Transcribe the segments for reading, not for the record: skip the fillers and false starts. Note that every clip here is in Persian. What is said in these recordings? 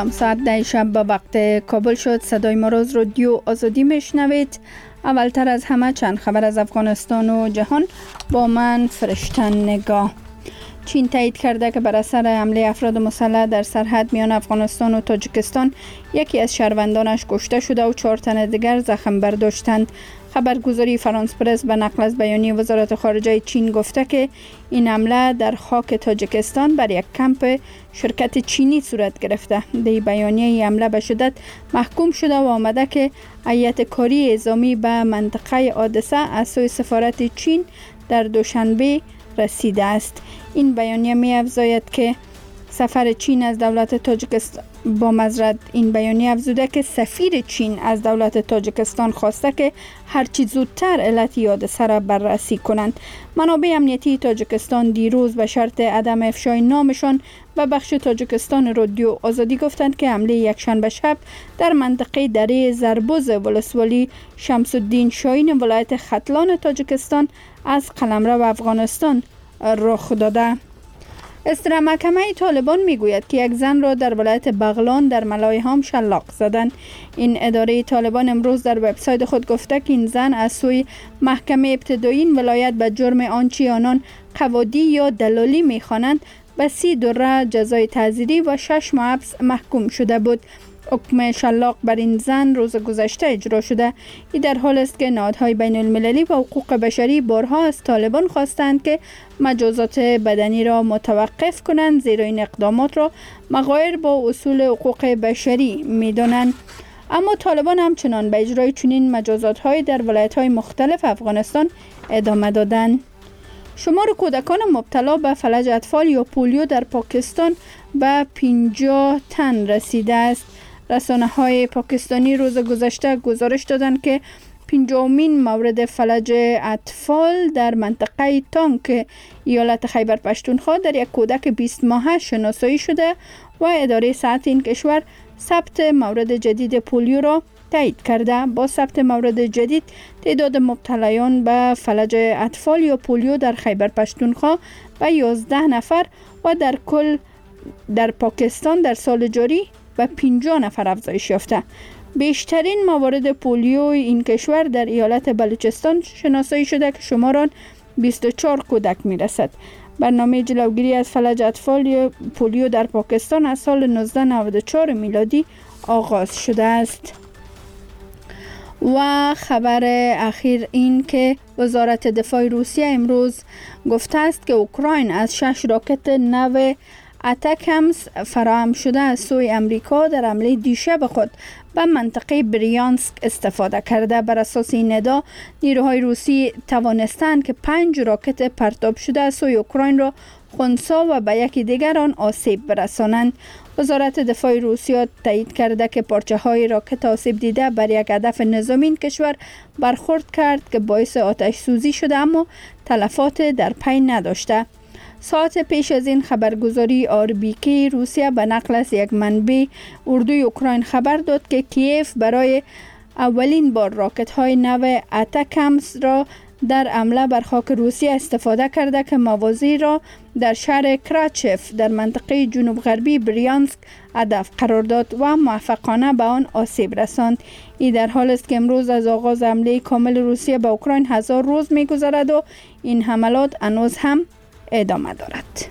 سلام، ساعت 10 شب به وقت کابل شد. صدای ما را از رادیو آزادی میشنوید. اولتر از همه چند خبر از افغانستان و جهان با من فرشتن نگاه. چین تایید کرده که بر اثر حمله افراد مسلح در سرحد میان افغانستان و تاجیکستان یکی از شهروندانش کشته شده و 4 تن دیگر زخم برداشتند. خبرگزاری فرانس پرس به نقل از بیانیه وزارت خارجه چین گفته که این حمله در خاک تاجیکستان بر یک کمپ شرکت چینی صورت گرفته. در بیانیه این حمله به شدت محکوم شده و آمده که هیئت کاری اعزامی به منطقه حادثه از سوی سفارت چین در دوشنبه رسیده است. این بیانیه می افزاید که سفیر چین از دولت تاجیکستان این بیانیه افزوده که سفیر چین از دولت تاجیکستان خواسته که هرچی زودتر علت حادثه را بررسی کنند. منابع امنیتی تاجیکستان دیروز به شرط عدم افشای نامشان به بخش تاجیکستان رادیو آزادی گفتند که حمله یکشنبه شب در منطقه دره زربوز ولسوالی شمس الدین شاهین ولایت ختلان تاجیکستان از قلمرو افغانستان رخ داده. اصدار محکمه طالبان میگوید که یک زن را در ولایت بغلان در ملایهام شلاق زدند. این اداره طالبان امروز در وبسایت خود گفته که این زن از سوی محکمه ابتدایی این ولایت به جرم آنچه آنان قوادی یا دلالی میخوانند به 30 دوره جزای تعزیری و 6 ماه حبس محکوم شده بود. حکم شلاق بر این زن روز گذشته اجرا شده. این در حال است که نهادهای بین المللی و حقوق بشری بارها از طالبان خواستند که مجازات بدنی را متوقف کنند، زیرا این اقدامات را مغایر با اصول حقوق بشری می‌دانند. اما طالبان همچنان به اجرای چنین مجازات‌های در ولایت‌های مختلف افغانستان ادامه دادند. شمار کودکان مبتلا به فلج اطفال یا پولیو در پاکستان به 50 تن رسیده است. رسانه‌های پاکستانی روز گذشته گزارش دادند که 50مین مورد فلج اطفال در منطقه تانک ایالت خیبر پشتونخوا در یک کودک 20 ماهه شناسایی شده و اداره صحت این کشور ثبت مورد جدید پولیو را تایید کرده. با ثبت مورد جدید تعداد مبتلایان به فلج اطفال یا پولیو در خیبر پشتونخوا به 11 نفر و در کل در پاکستان در سال جاری به 50 نفر افزایش یافته. بیشترین موارد پولیو این کشور در ایالت بلوچستان شناسایی شده که شمار آن 24 کودک میرسد. برنامه جلوگیری از فلج اطفال یا پولیو در پاکستان از سال 1994 میلادی آغاز شده است. و خبر اخیر این که وزارت دفاع روسیه امروز گفته است که اوکراین از 6 راکت نو اتکمز فراهم شده از سوی امریکا در حمله دیشب خود به منطقه بریانسک استفاده کرده. بر اساس این ادعا نیروهای روسی توانستند که 5 راکت پرتاب شده از سوی اوکراین را خنثی و به یکی دیگر آن آسیب برسانند. وزارت دفاع روسیه تایید کرده که پارچه‌های راکت آسیب دیده بر یک هدف نظامی این کشور برخورد کرد که باعث آتش سوزی شده اما تلفات در پی نداشته. ساعت پیش از این خبرگزاری آربیکی روسیه به نقل از یک منبع اردوی اوکراین خبر داد که کیف برای اولین بار راکت‌های نو اتکمز را در حمله بر خاک روسیه استفاده کرده که موازی را در شهر کراچف در منطقه جنوب غربی بریانسک هدف قرار داد و موفقانه به آن آسیب رساند. این در حال است که امروز از آغاز حمله کامل روسیه به اوکراین 1000 روز می‌گذرد و این حملات هنوز هم ادامه دارد.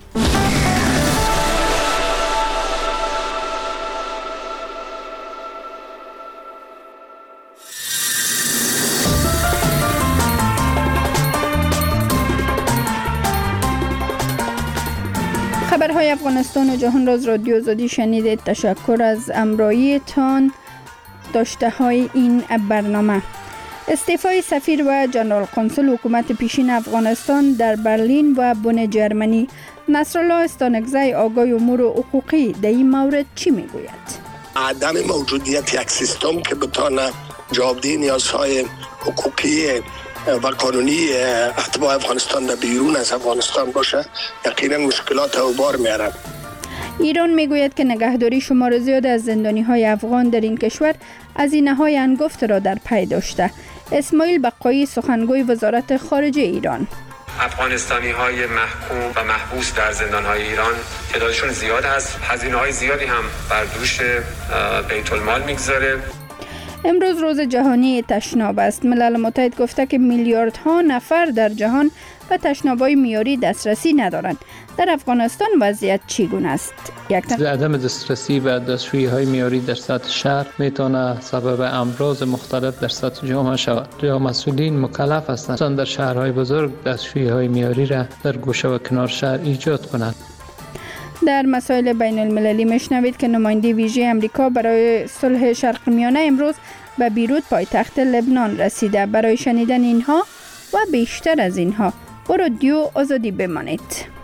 خبرهای افغانستان و جهان را از رادیو آزادی شنیدید. تشکر از همراهیتان. داشته های این برنامه: استعفای سفیر و جنرال قنسل حکومت پیشین افغانستان در برلین و بن جرمنی. نصرالله استانکزی آگاه امور حقوقی در این مورد چی میگوید؟ عدم موجودیت یک سیستم که بتانه جوابدهی نیازهای حقوقی و قانونی اتباع افغانستان در بیرون از افغانستان باشه یقینا مشکلات و بار میاره. ایران میگوید که نگهداری شمار زیاد از زندانی های افغان در این کشور هزینه های هنگفت را در پی داشته. اسماعیل بقایی، سخنگوی وزارت خارجه ایران: افغانستانی‌های محکوم و محبوس در زندان‌های ایران تعدادشون زیاد هست. هزینه‌های زیادی هم بر دوش بیت المال میگذاره. امروز روز جهانی تشناب است. ملل متحد گفته که میلیاردها نفر در جهان به تشناب‌های معیاری دسترسی ندارند. در افغانستان وضعیت چگونه است؟ عدم دسترسی به دستشویی‌های معیاری در سطح شهر میتونه سبب امراض مختلف در سطح جامعه شود. مسئولین مکلف هستند در شهرهای بزرگ دستشویی‌های معیاری را در گوشه و کنار شهر ایجاد کنند. در مسائل بین المللی میشنوید که نماینده ویژه امریکا برای صلح شرق میانه امروز به بیروت پایتخت لبنان رسیده. برای شنیدن اینها و بیشتر از اینها با رادیو آزادی بمانید.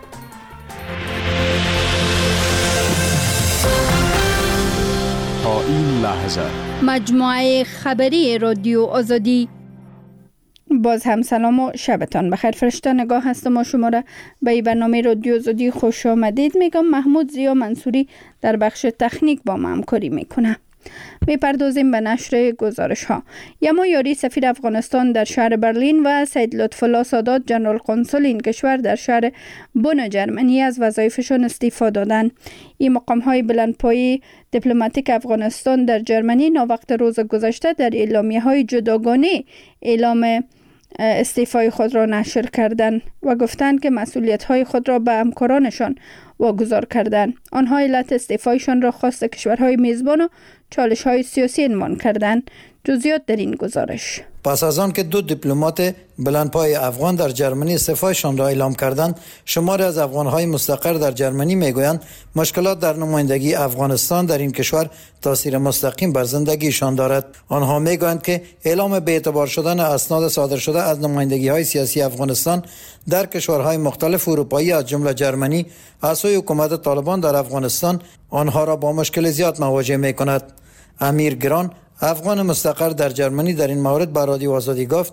تا این لحظه مجموعه خبری رادیو آزادی. باز هم سلام و شبتان بخیر. فرشته نگاه هستم و شما را به این برنامه رادیو آزادی خوش آمدید میگم. محمود زیا منصوری در بخش تکنیک با ما همکاری میکنه. میپردازیم به نشر گزارش ها. یما یاری سفیر افغانستان در شهر برلین و سید لطف‌الله سادات جنرال قنصل این کشور در شهر بن جرمنی از وظایفشان استعفا دادند. این مقام های بلندپایه دیپلماتیک افغانستان در جرمنی ناوقت روز گذشته در اعلامیه های جداگانه اعلام استعفای خود را نشر کردند و گفتند که مسئولیت های خود را به همکارانشان واگذار کردند. آنها علت استعفایشان را خواست کشورهای میزبان و چالش های سیاسی عنوان کردند. جزئیات در این گزارش. پس از آن که دو دیپلمات بلندپای افغان در جرمنی استعفایشان را اعلام کردند، شماری از افغان‌های مستقر در جرمنی میگویند مشکلات در نمایندگی افغانستان در این کشور تاثیر مستقیم بر زندگیشان دارد. آنها میگویند که اعلام به اعتبار شدن اسناد صادر شده از نمایندگی‌های سیاسی افغانستان در کشورهای مختلف اروپایی از جمله جرمنی از سوی حکومت طالبان در افغانستان آنها را با مشکل زیاد مواجه می‌کند. امیر گران افغان مستقر در جرمنی در این مورد به رادیو آزادی گفت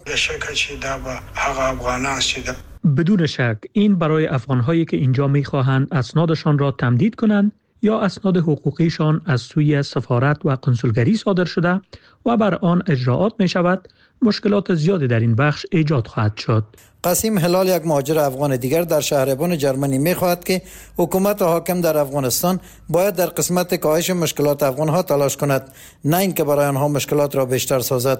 بدون شک این برای افغان‌هایی که اینجا می‌خواهند اسنادشان را تمدید کنند یا اسناد حقوقیشان از سوی سفارت و کنسولگری صادر شده و بر آن اجراعات می‌شود مشکلات زیادی در این بخش ایجاد خواهد شد. قاسم هلال یک مهاجر افغان دیگر در شهر بن جرمنی می‌خواهد که حکومت حاکم در افغانستان باید در قسمت کاهش مشکلات افغان‌ها تلاش کند، نه اینکه برای آنها مشکلات را بیشتر سازد.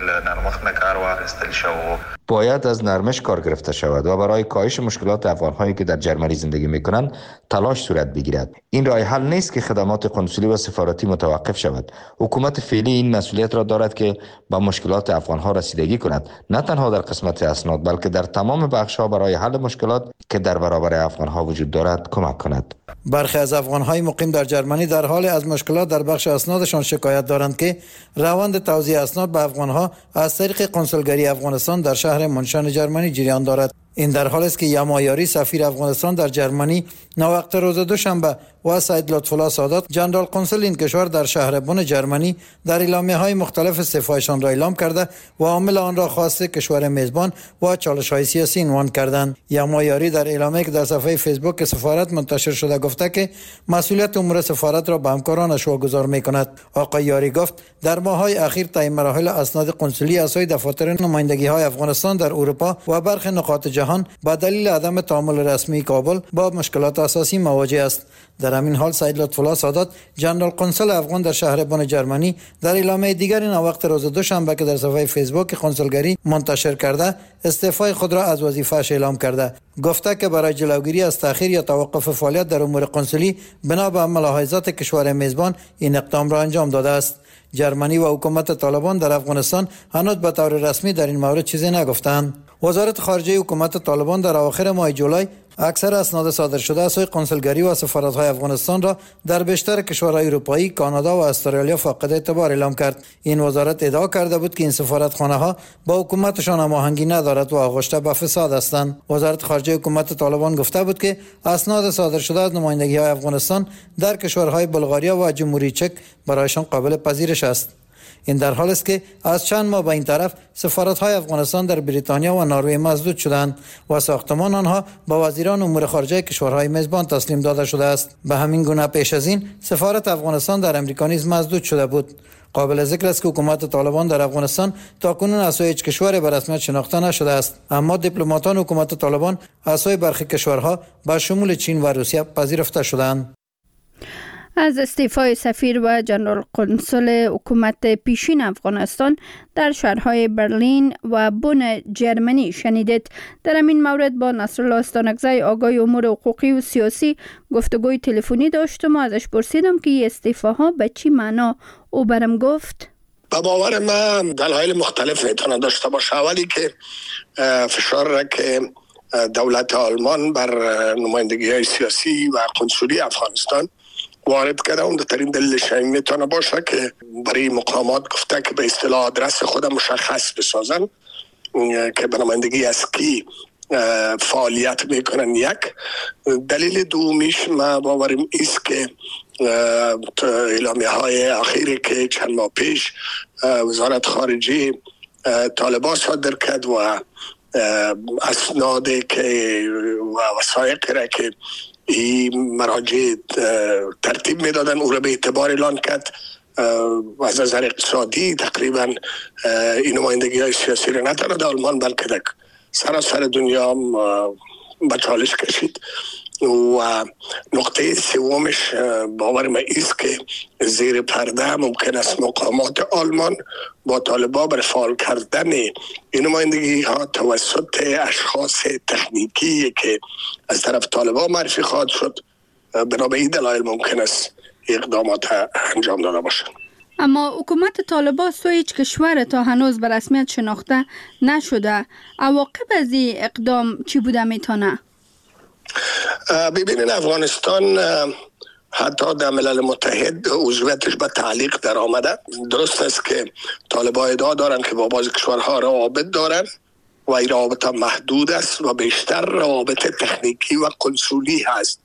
باید از نرمش کار گرفته شود و برای کاهش مشکلات افغان‌هایی که در جرمنی زندگی می‌کنند تلاش صورت بگیرد. این راه حل نیست که خدمات قنسولی و سفارتی متوقف شود. حکومت فعلی این مسئولیت را دارد که به مشکلات افغان‌ها رسیدگی کند، نه تنها در قسمت اسناد بلکه در تمام بخش‌ها برای حل مشکلات که در برابر افغان‌ها وجود دارد کمک کند. برخی از افغان‌های مقیم در جرمنی در حال از مشکلات در بخش اسنادشان شکایت دارند که روند توزیع اسناد به افغان‌ها از طریق کنسولگری افغانستان در شهر منشان جرمنی جریان دارد. این در حالی است که یما یاری سفیر افغانستان در جرمنی ناوقت روز دوشنبه و سید لطف‌الله سادات جنرال قنصل این کشور در شهر بن جرمنی در اعلامیه‌های مختلف استعفایشان را اعلام کرده و عامل آن را خواسته کشور میزبان و چالش‌های سیاسی عنوان کردند. یما یاری در اعلامیه‌ای که در صفحه فیسبوک سفارت منتشر شده گفته که مسئولیت امور سفارت را به همکارانش واگذار می‌کند. آقای یاری گفت در ماه‌های اخیر طی مراحل اسناد قنسولی از سوی دفاتر نمایندگی‌های افغانستان در اروپا و برخی نقاط جهان با دلیل عدم تعامل رسمی کابل با مشکلات اساسی مواجه است. در همین حال سید لطف‌الله سادات جنرال قنصل افغان در شهر بن جرمنی در اعلامیه دیگری ناوقت روز دوشنبه که در صفحه فیسبوک کنسولگری منتشر کرده استعفای خود را از وظیفه‌اش اعلام کرده. گفته که برای جلوگیری از تأخیر یا توقف فعالیت در امور قنسولی بنا به ملاحظات کشور میزبان این اقدام را انجام داده است. جرمنی و حکومت طالبان در افغانستان هنوز به طور رسمی در این مورد چیزی نگفتند. وزارت خارجه حکومت طالبان در اواخر ماه جولای اکثر اسناد صادر شده از سوی کنسولگری و سفارت‌های افغانستان را در بیشتر کشورهای اروپایی، کانادا و استرالیا فاقد اعتبار اعلام کرد. این وزارت ادعا کرده بود که این سفارتخانه‌ها با حکومتشان هماهنگی ندارد و آغشته به فساد هستند. وزارت خارجه حکومت طالبان گفته بود که اسناد صادر شده از نمایندگی‌های افغانستان در کشورهای بلغاریا و جمهوری چک برایشان قابل پذیرش است. این در حالی است که از چند ماه به این طرف سفارت‌های افغانستان در بریتانیا و نروژ مسدود شدند و ساختمان آنها به وزیران امور خارجه کشورهای میزبان تسلیم داده شده است. به همین گونه پیش از این سفارت افغانستان در امریکا نیز مسدود شده بود. قابل ذکر است که حکومت طالبان در افغانستان تاکنون اسای هیچ کشور به رسمیت شناخته نشده است، اما دیپلماتان حکومت طالبان اسای برخی کشورها به شمول چین و روسیه پذیرفته شدند. از استعفای سفیر و جنرال قنسل حکومت پیشین افغانستان در شهرهای برلین و بن جرمنی شنیدید. در این مورد با نصرالله استانکزی آگاه امور حقوقی و سیاسی گفتگوی تلفنی داشتم و ازش پرسیدم که این استعفاها به چی معنا. او برم گفت به باور من دلایل مختلف میتونه داشته باشه. اولی که فشار را که دولت آلمان بر نمایندگی های سیاسی و قنسولی افغانستان وارد کرده، اون ترین دلیلش میتونه باشه که برای مقامات گفته که به اصطلاح آدرس خود مشخص بسازن که به نمایندگی از کی فعالیت میکنن. یک دلیل دومیش ما باوریم ایست که اعلامیه های اخیری که چند ماه پیش وزارت خارجه طالبان صادر کرد و اسنادی که و وثایقی را که این مراجع ترتیب میدادن او را به اعتبار اعلان کرد و از نظر اقتصادی تقریبا این نمایندگی های سیاسی را نه تنها در آلمان بلکه در سراسر دنیا به چالش کشید. و نقطه سومش باور من ایست که زیر پرده ممکن است مقامات آلمان با طالبان بر فعال کردن این نمایندگی ها توسط اشخاص تکنیکی که از طرف طالبان معرفی خواهد شد، بنا به این دلایل ممکن است اقدامات انجام داده باشند. اما حکومت طالبان سوی هیچ کشور تا هنوز به رسمیت شناخته نشده. عواقب از این اقدام چی بوده میتونه؟ ببینید افغانستان حتی در ملل متحد عضویتش به تعلیق در آمده. درست است که طالبان ادعا دارن که با بعضی کشورها روابط دارن و این روابط محدود است و بیشتر روابط تکنیکی و قنسولی هست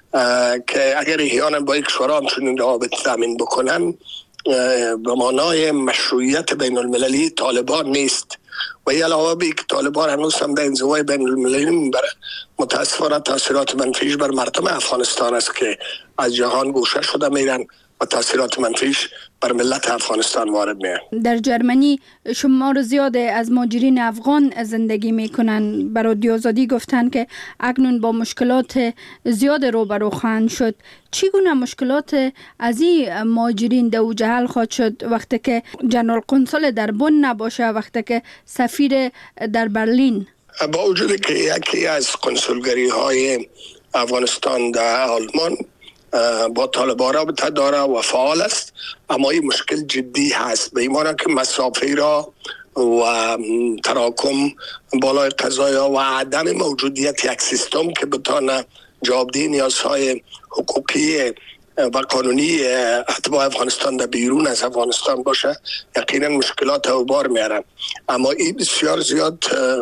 که اگر احیانا با کشورها همچنین روابط تامین بکنن به معنای مشروعیت بین المللی طالبان نیست. و علاوه بر که طالبان هنوز هم در انزوای بین المللی میبره، متاسفانه تاثیرات منفیش بر مردم افغانستان است که از جهان گوشه شده میرن و تاثیرات منفیش بر ملت افغانستان وارد میاد. در جرمنی شمار زیاد از مهاجرین افغان زندگی میکنن. برای رادیو آزادی گفتن که اکنون با مشکلات زیاد روبرو خواهند شد. چگونه مشکلات از این مهاجرین در اوج حل خواهد شد وقتی که جنرال قنسل در بن نباشه، وقتی که سفیر در برلین؟ با وجود که یکی از قنسولگری های افغانستان در آلمان با طالبان رابطه داره و فعال است، اما این مشکل جدی هست به ایمان که مسافه را و تراکم بالای قضایا و عدم موجودیت یک سیستم که بتانه جوابدهی نیازهای حقوقی و قانونی اتباع افغانستان در بیرون از افغانستان باشه، یقینا مشکلات او بار میارن. اما این بسیار زیاد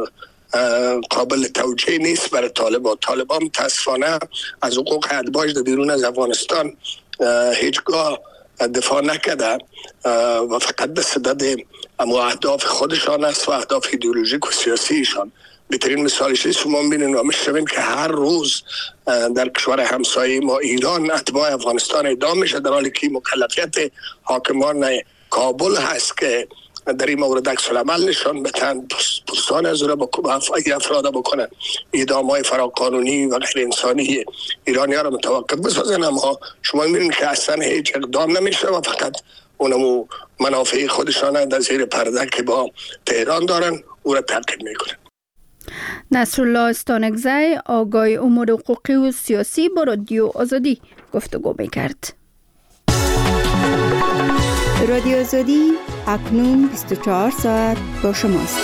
قابل توجیه نیست برای طالبان متاسفانه از حقوق اتباعش در بیرون از افغانستان هیچگاه دفاع نکرده و فقط به صدد اهداف خودشان است و اهداف ایدئولوژیک و سیاسیشان. بهترین مثالش است شما می‌بینید و می‌شنوید که هر روز در کشور همسایه ما ایران اتباع افغانستان اعدام میشه، در حالی که مکلفیت حاکمان کابل هست که در این مورد عکس العمل نشان بدن، پرسان از را افراد بکنن، اعدام‌های فراقانونی و غیر انسانی ایرانی‌ها را متوقف بسازن. اما شما می‌بینید که اصلا هیچ اقدام نمیشه و فقط اونمو منافع خودشان در زیر پرده که با تهران دارن او را تعقیب میکنن. نصرالله استانکزی آگاه امور حقوقی و سیاسی با رادیو آزادی گفتگو میکرد. رادیو آزادی اکنون 24 ساعت با شماست.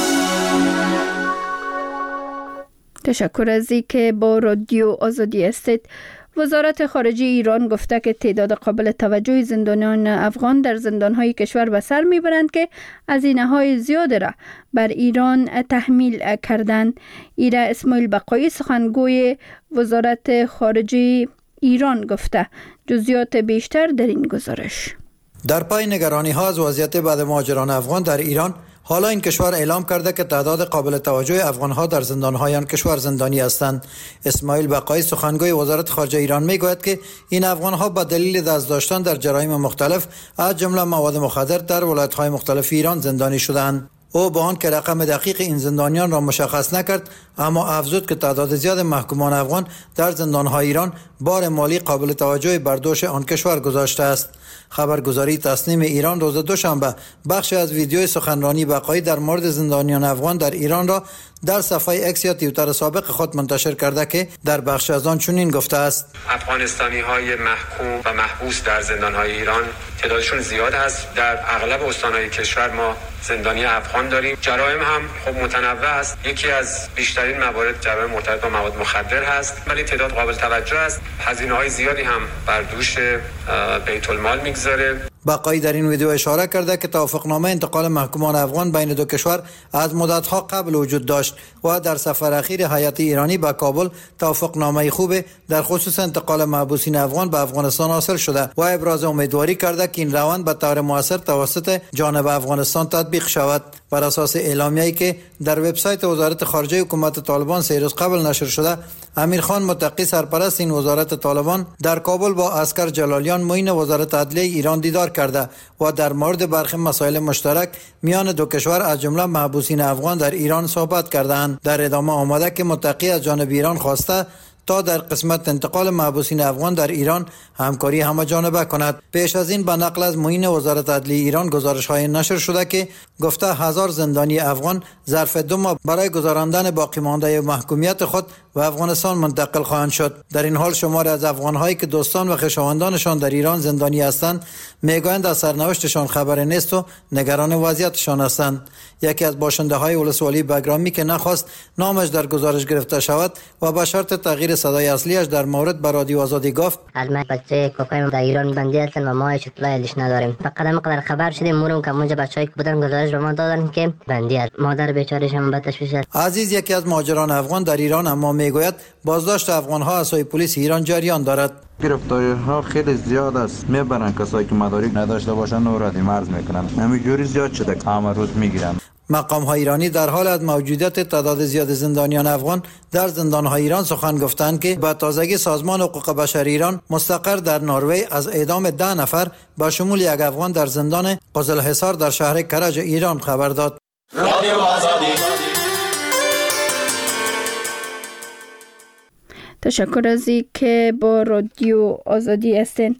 تشکر از اینکه با رادیو آزادی هستید. وزارت خارجه ایران گفته که تعداد قابل توجه زندانیان افغان در زندانهای کشور به سر میبرند که هزینه‌های زیاد را بر ایران تحمیل کردند. ایره اسماعیل بقایی سخنگوی وزارت خارجه ایران گفته. جزئیات بیشتر در این گزارش. در پای نگرانی ها از وضعیت بعد مهاجران افغان در ایران، حالا این کشور اعلام کرده که تعداد قابل توجه افغان‌ها در زندان‌های آن کشور زندانی هستند. اسماعیل بقایی سخنگوی وزارت خارجه ایران میگوید که این افغان‌ها به دلیل دست داشتن در جرایم مختلف از جمله مواد مخدر در ولایت‌های مختلف ایران زندانی شدند. او با آن که رقم دقیق این زندانیان را مشخص نکرد، اما افزود که تعداد زیاد محکومان افغان در زندان‌های ایران بار مالی قابل توجهی بر دوش آن کشور گذاشته است. خبرگزاری تسنیم ایران روز دوشنبه بخشی از ویدیوی سخنرانی بقایی در مورد زندانیان افغان در ایران را در صفحه اکس یا توییتر سابق خود منتشر کرده که در بخش از آن چنین گفته است: افغانستانی‌های محکوم و محبوس در زندان‌های ایران تعدادشون زیاد است. در اغلب استان‌های کشور ما زندانی افغان داریم. جرایم هم خب متنوع است. یکی از بیشترین موارد جرایم مرتبط با مواد مخدر هست، ولی تعداد قابل توجه است. هزینه‌های زیادی هم بر دوش بیت المال میگذاره. بقایی در این ویدیو اشاره کرده که توافقنامه انتقال محکومان افغان بین دو کشور از مدت‌ها قبل وجود داشت و در سفر اخیر هیئت ایرانی به کابل توافقنامه خوب در خصوص انتقال محبوسین افغان به افغانستان حاصل شده و ابراز امیدواری کرده که این روند به طور مؤثر توسط جانب افغانستان تطبیق شود. بر اساس اعلامیه‌ای که در وبسایت وزارت خارجه حکومت طالبان 3 روز قبل نشر شده، امیرخان متقی سرپرست این وزارت طالبان در کابل با اسکر جلالیان معین وزارت عدلیه ایران دیدار کرده و در مورد برخی مسائل مشترک میان دو کشور از جمله محبوسین افغان در ایران صحبت کردند. در ادامه آمده که متقی از جانب ایران خواسته تا در قسمت انتقال محبوسین افغان در ایران همکاری همه جانبه کند. پیش از این به نقل از معین وزارت عدلیه ایران گزارش‌های نشر شده که گفته 1000 زندانی افغان ظرف 2 ماه برای گذراندن باقی مانده محکومیت خود و افغانستان منتقل خواهند شد. در این حال شماری از افغان‌هایی که دوستان و خویشاوندانشان در ایران زندانی هستند میگویند از سرنوشتشان خبر نیست و نگران وضعیتشان هستند. یکی از باشنده‌های ولسوالی بگرامی که نخواست نامش در گزارش گرفته شود و به شرط تغییر صدای اصلیش در مورد به رادیو آزادی گفت: البته بچه کوکای در ایران بندی هستن و ما هیچ اطلاعی نداریم. فقط همینقدر خبر شدیم مورم که اونجا بچه‌ای که بودن گزارش به ما دادن که بندی است. مادر بیچاره‌ش هم به تشویش است. عزیز یکی از مهاجران افغان در ایران اما میگوید بازداشت افغان‌ها از سوی پلیس ایران جریان دارد. گرفتاری‌ها خیلی زیاد است. میبرن کسایی که مدارک نداشته باشن و رد مرز میکنن. همینجوری زیاد شده که همه روز میگیرن. مقام‌های ایرانی در حال از موجودیت تعداد زیاد زندانیان افغان در زندان‌های ایران سخن گفتند که با تازگی سازمان حقوق بشر ایران مستقر در نروژ از اعدام 10 نفر با شمول یک افغان در زندان قزلحصار در شهر کرج ایران خبر داد. رادیو آزادی. تشکر از که با رادیو آزادی هستین.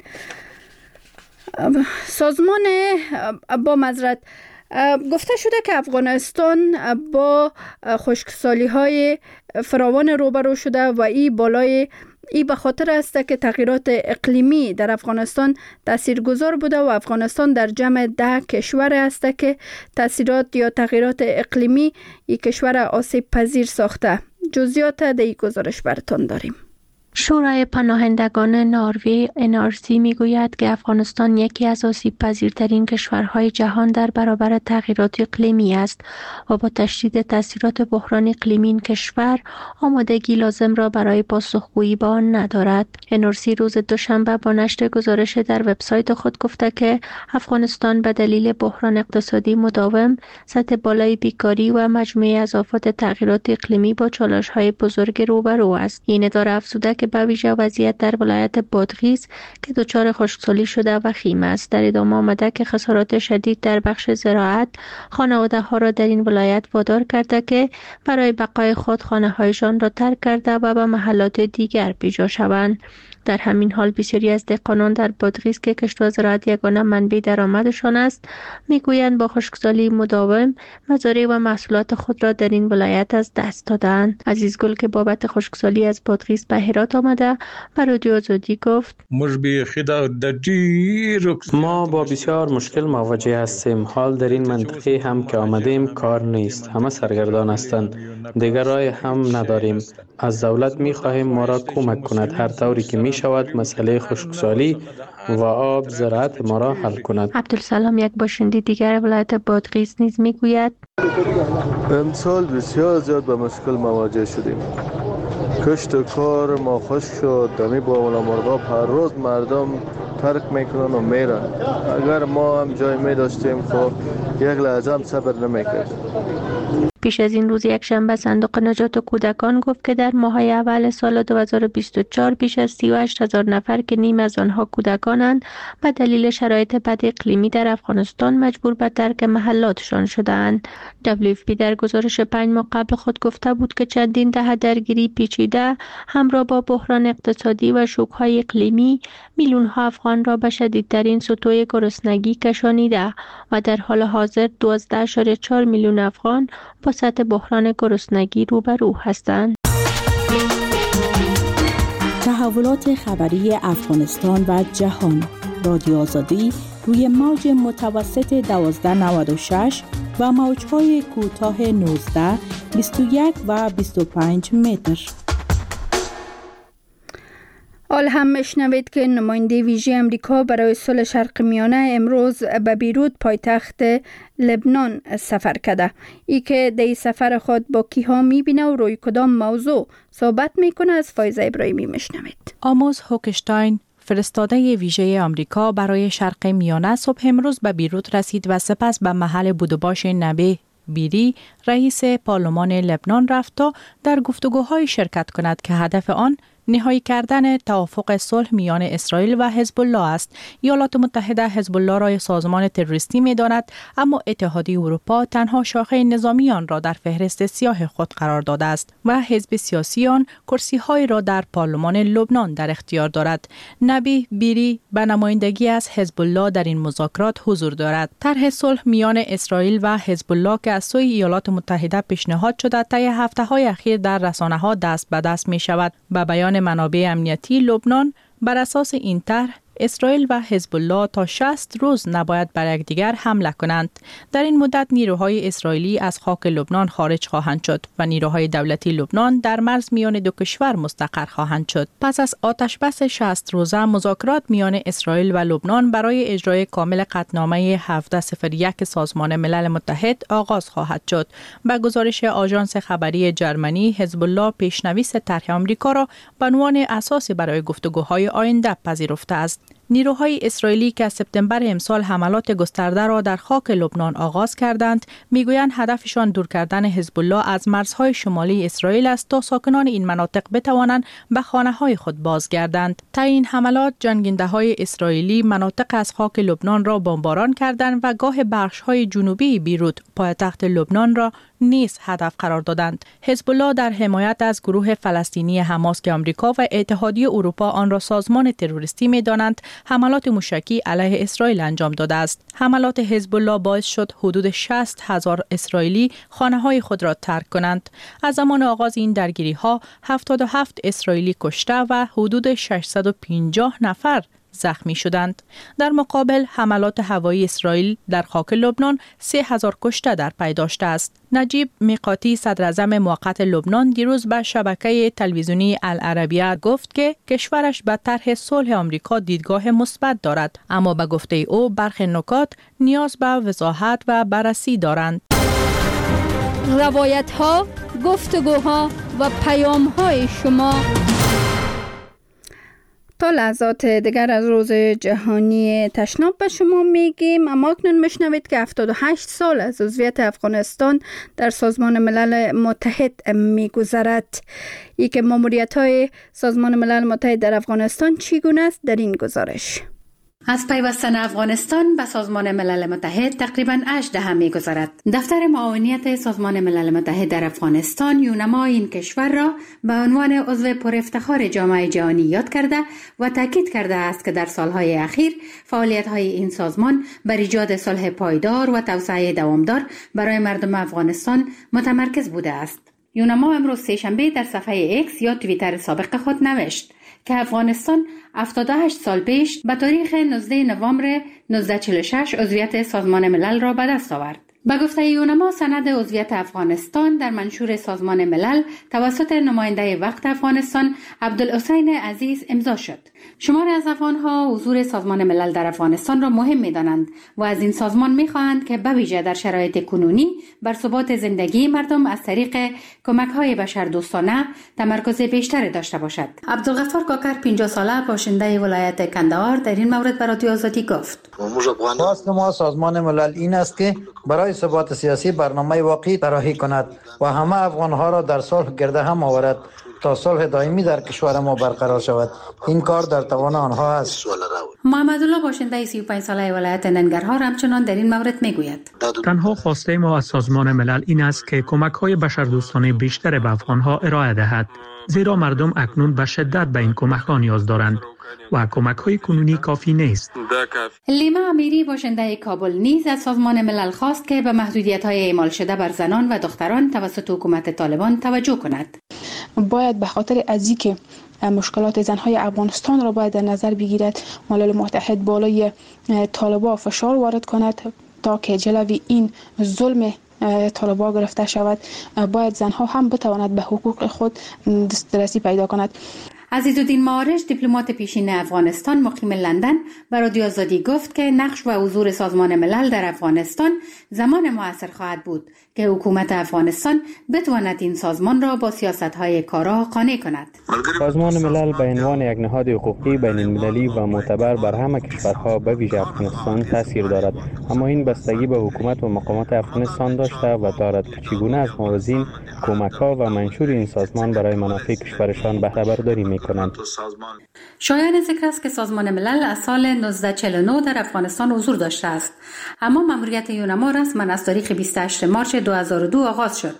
سازمان با معذرت گفته شده که افغانستان با خشکسالی‌های فراوان روبرو شده و ای به خاطر است که تغییرات اقلیمی در افغانستان تاثیرگذار بوده و افغانستان در جمع 10 کشور است که تاثیرات یا تغییرات اقلیمی این کشور آسیب پذیر ساخته. جزئیات در این گزارش براتون داریم. شورای پناهندگان نروژ NRC میگوید که افغانستان یکی از آسیب پذیرترین کشورهای جهان در برابر تغییرات اقلیمی است و با تشدید تاثیرات بحران اقلیمی این کشور آمادگی لازم را برای پاسخگویی به آن ندارد. NRC روز دوشنبه با نشر گزارش در وبسایت خود گفته که افغانستان به دلیل بحران اقتصادی مداوم، سطح بالای بیکاری و مجموعه از آفات تغییرات اقلیمی با چالش‌های بزرگ روبرو است. این اداره افزوده که به ویژه وضعیت در ولایت بادغیس که دچار خشکسالی شده و خیم است. در ادامه آمده که خسارات شدید در بخش زراعت خانواده ها را در این ولایت وادار کرده که برای بقای خود خانه هایشان را ترک کرده و به محلات دیگر پیجا شوند. در همین حال بسیاری از دهقانان در بادغیس که کشت و زراعت یگانه منبع درآمدشان است میگویند با خشکسالی مداوم مزارع و محصولات خود را در این ولایت از دست دادند. عزیزگل که بابت خشکسالی از بادغیس به هرات آمده به رادیو آزادی گفت: ما با بسیار مشکل مواجه هستیم. حال در این منطقه هم که آمدیم کار نیست، همه سرگردان هستند، دیگر راه هم نداریم. از دولت می خواهیم ما را کمک کند هر طوری که می شود مسئله خشکسالی و آب زراعت ما را حل کند. عبدالسلام یک باشنده دیگر ولایت بادغیس نیز می گوید: امسال بسیار زیاد با مشکل مواجه شدیم. کشت و کار ما خشک شد. دمی با مرغاب هر روز مردم ترک میکنن و میرن. اگر ما هم جای می داشتیم خب یک لحظه هم صبر نمیکردیم. پیش از این روز یکشنبه صندوق نجات کودکان گفت که در ماه‌های اول سال 2024 بیش از 38,000 نفر که نیم از آنها کودکانند به دلیل شرایط بد اقلیمی در افغانستان مجبور به ترک محلاتشان شدند. WFP در گزارش 5 ماه قبل خود گفته بود که چندین دهه درگیری پیچیده همراه با بحران اقتصادی و شوک‌های اقلیمی میلیون‌ها افغان را به شدیدترین سطوح گرسنگی کشانیده و در حال حاضر 12.4 میلیون افغان با سطح بحران گرسنگی روبرو هستند. تحولات خبری افغانستان و جهان. رادیو آزادی روی موج متوسط 1296 و موج‌های کوتاه 19، 21 و 25 متر. حال هم میشنوید که نماینده ویژه امریکا برای صلح شرق میانه امروز به بیروت پایتخت لبنان سفر کرده. ای که در سفر خود با کیها میبینه و روی کدام موضوع صحبت میکنه از فایزه ابراهیمی میشنوید. آموز هوکشتاین فرستاده ویژه آمریکا برای شرق میانه صبح امروز به بیروت رسید و سپس به محل بود و باش نبی بیری رئیس پارلمان لبنان رفت تا در گفتگوهای شرکت کند که هدف آن نهایی کردن توافق صلح میان اسرائیل و حزب الله است. ایالات متحده حزب الله را سازمان تروریستی می‌داند، اما اتحادیه اروپا تنها شاخه نظامی آن را در فهرست سیاه خود قرار داده است و حزب سیاسی آن کرسی‌های را در پارلمان لبنان در اختیار دارد. نبی بیری به نمایندگی از حزب الله در این مذاکرات حضور دارد. طرح صلح میان اسرائیل و حزب الله که از سوی ایالات متحده پیشنهاد شده طی هفته‌های اخیر در رسانه‌ها دست به دست می‌شود. به بیان منابع امنیتی لبنان بر اساس این طرح اسرائیل و حزب الله تا 60 روز نباید بر یکدیگر حمله کنند. در این مدت نیروهای اسرائیلی از خاک لبنان خارج خواهند شد و نیروهای دولتی لبنان در مرز میان دو کشور مستقر خواهند شد. پس از آتشبس 60 روزه مذاکرات میان اسرائیل و لبنان برای اجرای کامل قطعنامه 1701 سازمان ملل متحد آغاز خواهد شد. به گزارش آژانس خبری جرمنی، حزب الله پیشنویس طرح آمریکا را به عنوان اساسی برای گفتگوهای آینده پذیرفته است. نیروهای اسرائیلی که از سپتامبر امسال حملات گسترده را در خاک لبنان آغاز کردند، میگویند هدفشان دور کردن حزب الله از مرزهای شمالی اسرائیل است تا ساکنان این مناطق بتوانند به خانه‌های خود بازگردند. تا این حملات جنگنده‌های اسرائیلی مناطق از خاک لبنان را بمباران کردند و گاه بخش‌های جنوبی بیروت پایتخت لبنان را نیز هدف قرار دادند. حزب الله در حمایت از گروه فلسطینی حماس که آمریکا و اتحادیه اروپا آن را سازمان تروریستی می‌دانند، حملات موشکی علیه اسرائیل انجام داده است. حملات حزب الله باعث شد حدود 60,000 اسرائیلی خانه‌های خود را ترک کنند. از زمان آغاز این درگیری‌ها 77 اسرائیلی کشته و حدود 650 نفر زخمی شدند. در مقابل حملات هوایی اسرائیل در خاک لبنان 3,000 کشته در پی داشته است. نجیب میقاتی صدراعظم موقت لبنان دیروز به شبکه تلویزیونی العربیه گفت که کشورش به طرح صلح آمریکا دیدگاه مثبت دارد، اما به گفته او برخی نکات نیاز به وضاحت و بررسی دارند. روایت‌ها، گفتگوها و پیام‌های شما. تا لحظات دیگر از روز جهانی تشناب به شما میگیم، اما اکنون میشنوید که 78 سال از عضویت افغانستان در سازمان ملل متحد میگذرد. یک ماموریت‌های سازمان ملل متحد در افغانستان چگونه است در این گزارش. از پیوستن افغانستان به سازمان ملل متحد تقریباً 8 دهه می‌گذرد. دفتر معاونیت سازمان ملل متحد در افغانستان یونما این کشور را به عنوان عضو پر افتخار جامعه جهانی یاد کرده و تاکید کرده است که در سالهای اخیر فعالیت‌های این سازمان بر ایجاد صلح پایدار و توسعه دوامدار برای مردم افغانستان متمرکز بوده است. یونما امروز سه‌شنبه در صفحه ایکس یا توییتر سابق خود نوشت که افغانستان 78 سال پیش به تاریخ 19 نوامبر 1946 عضویت سازمان ملل را به دست آورد. به گفته یونما سند عضویت افغانستان در منشور سازمان ملل توسط نماینده وقت افغانستان عبدالحسین عزیز امضا شد. شماری از افغانها حضور سازمان ملل در افغانستان را مهم می‌دانند و از این سازمان می‌خواهند که به ویژه در شرایط کنونی بر ثبات زندگی مردم از طریق کمک‌های بشردوستانه تمرکز بیشتری داشته باشد. عبدالغفار کاکر 50 ساله باشنده ولایت کندهار در این مورد به رادیو آزادی گفت: خواست ما سازمان ملل این است که برای ثبات سیاسی برنامه واقعی طراحی کند و همه افغانها را در صلح گرده هم آورد تا صلح دائمی در کشور ما برقرار شود. این کار در توان آنها است. محمد الله باشنده 35 ساله ولایت ننگرهار همچنان در این مورد میگوید: تنها خواسته ما از سازمان ملل این است که کمک‌های بشردوستانه بیشتر به افغانها ارائه دهد، زیرا مردم اکنون به شدت به این کمک‌ها نیاز دارند و کمک‌های کنونی کافی نیست. لیما امیری باشنده کابل نیز از سازمان ملل خواست که به محدودیت‌های اعمال شده بر زنان و دختران توسط حکومت طالبان توجه کند. باید به خاطر از اینکه مشکلات زنهای افغانستان را باید در نظر بگیرد، ملل متحد بالای طالبان فشار وارد کند تا که جلوی این ظلم طالبان گرفته شود. باید زنها هم بتواند به حقوق خود دسترسی پیدا کند. عزیزالدین معارج دیپلمات پیشین افغانستان مقیم لندن به رادیو آزادی گفت که نقش و حضور سازمان ملل در افغانستان زمان موثر خواهد بود که حکومت افغانستان بتواند این سازمان را با سیاست‌های کارا قانع کند. سازمان ملل به عنوان یک نهاد حقوقی بین المللی و معتبر بر همه کشورها به ویژه افغانستان تاثیر دارد، اما این بستگی به حکومت و مقامات افغانستان داشته و دارد که چگونه از موازین کمک‌ها و منشور این سازمان برای منافع کشورشان بهره برداری می‌کنند. شایان ذکر است که سازمان ملل از سال 1949 در افغانستان حضور داشته است، اما مأموریت یونما رسما از تاریخ 28 مارس 2002 آغاز شد.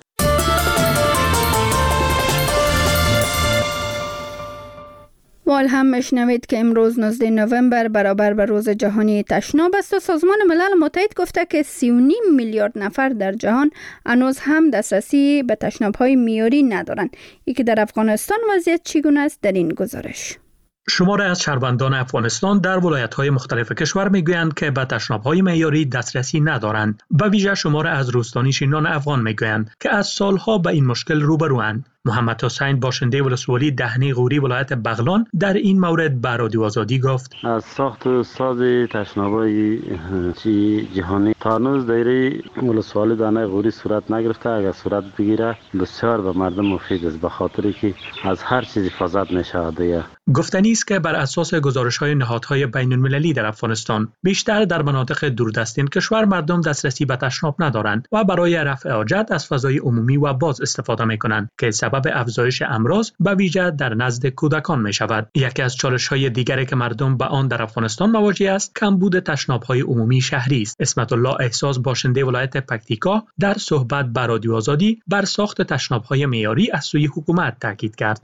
وال هم میشنوید که امروز 19 نوامبر برابر به روز جهانی تشناب است و سازمان ملل متحد گفته که 3.5 میلیارد نفر در جهان هنوز هم دسترسی به تشناب‌های معیاری ندارند. ای که در افغانستان وضعیت چگونه است در این گزارش. شماره از شهروندان افغانستان در ولایت‌های مختلف کشور میگویند که به تشناب‌های معیاری دسترسی ندارند. به ویژه شماره از روستانی‌شینان افغان میگویند که از سالها به این مشکل روبروند. محمد حسین باشنده ولسوالی دهنی غوری ولایت بغلان در این مورد به رادیو آزادی گفت: از ساخت و ساز تشناب‌های جهانی تا هنوز دایره ولسوالی دهنی غوری صورت نگرفته. اگر صورت بگیره بسیار به مردم مفید است، به خاطری که از هر چیزی حفاظت می‌شود. گفتنی است که بر اساس گزارش‌های نهادهای بین‌المللی در افغانستان بیشتر در مناطق دوردست این کشور مردم دسترسی به تشناب ندارند و برای رفع حاجت از فضای عمومی و باز استفاده می‌کنند که سبب افزایش امراض به ویژه در نزد کودکان می‌شود. یکی از چالش‌های دیگری که مردم با آن در افغانستان مواجه است کمبود تشناب‌های عمومی شهری است. اسمت الله احساس باشنده ولایت پکتیکا در صحبت با رادیو آزادی بر ساخت تشناب‌های معیاری از سوی حکومت تاکید کرد.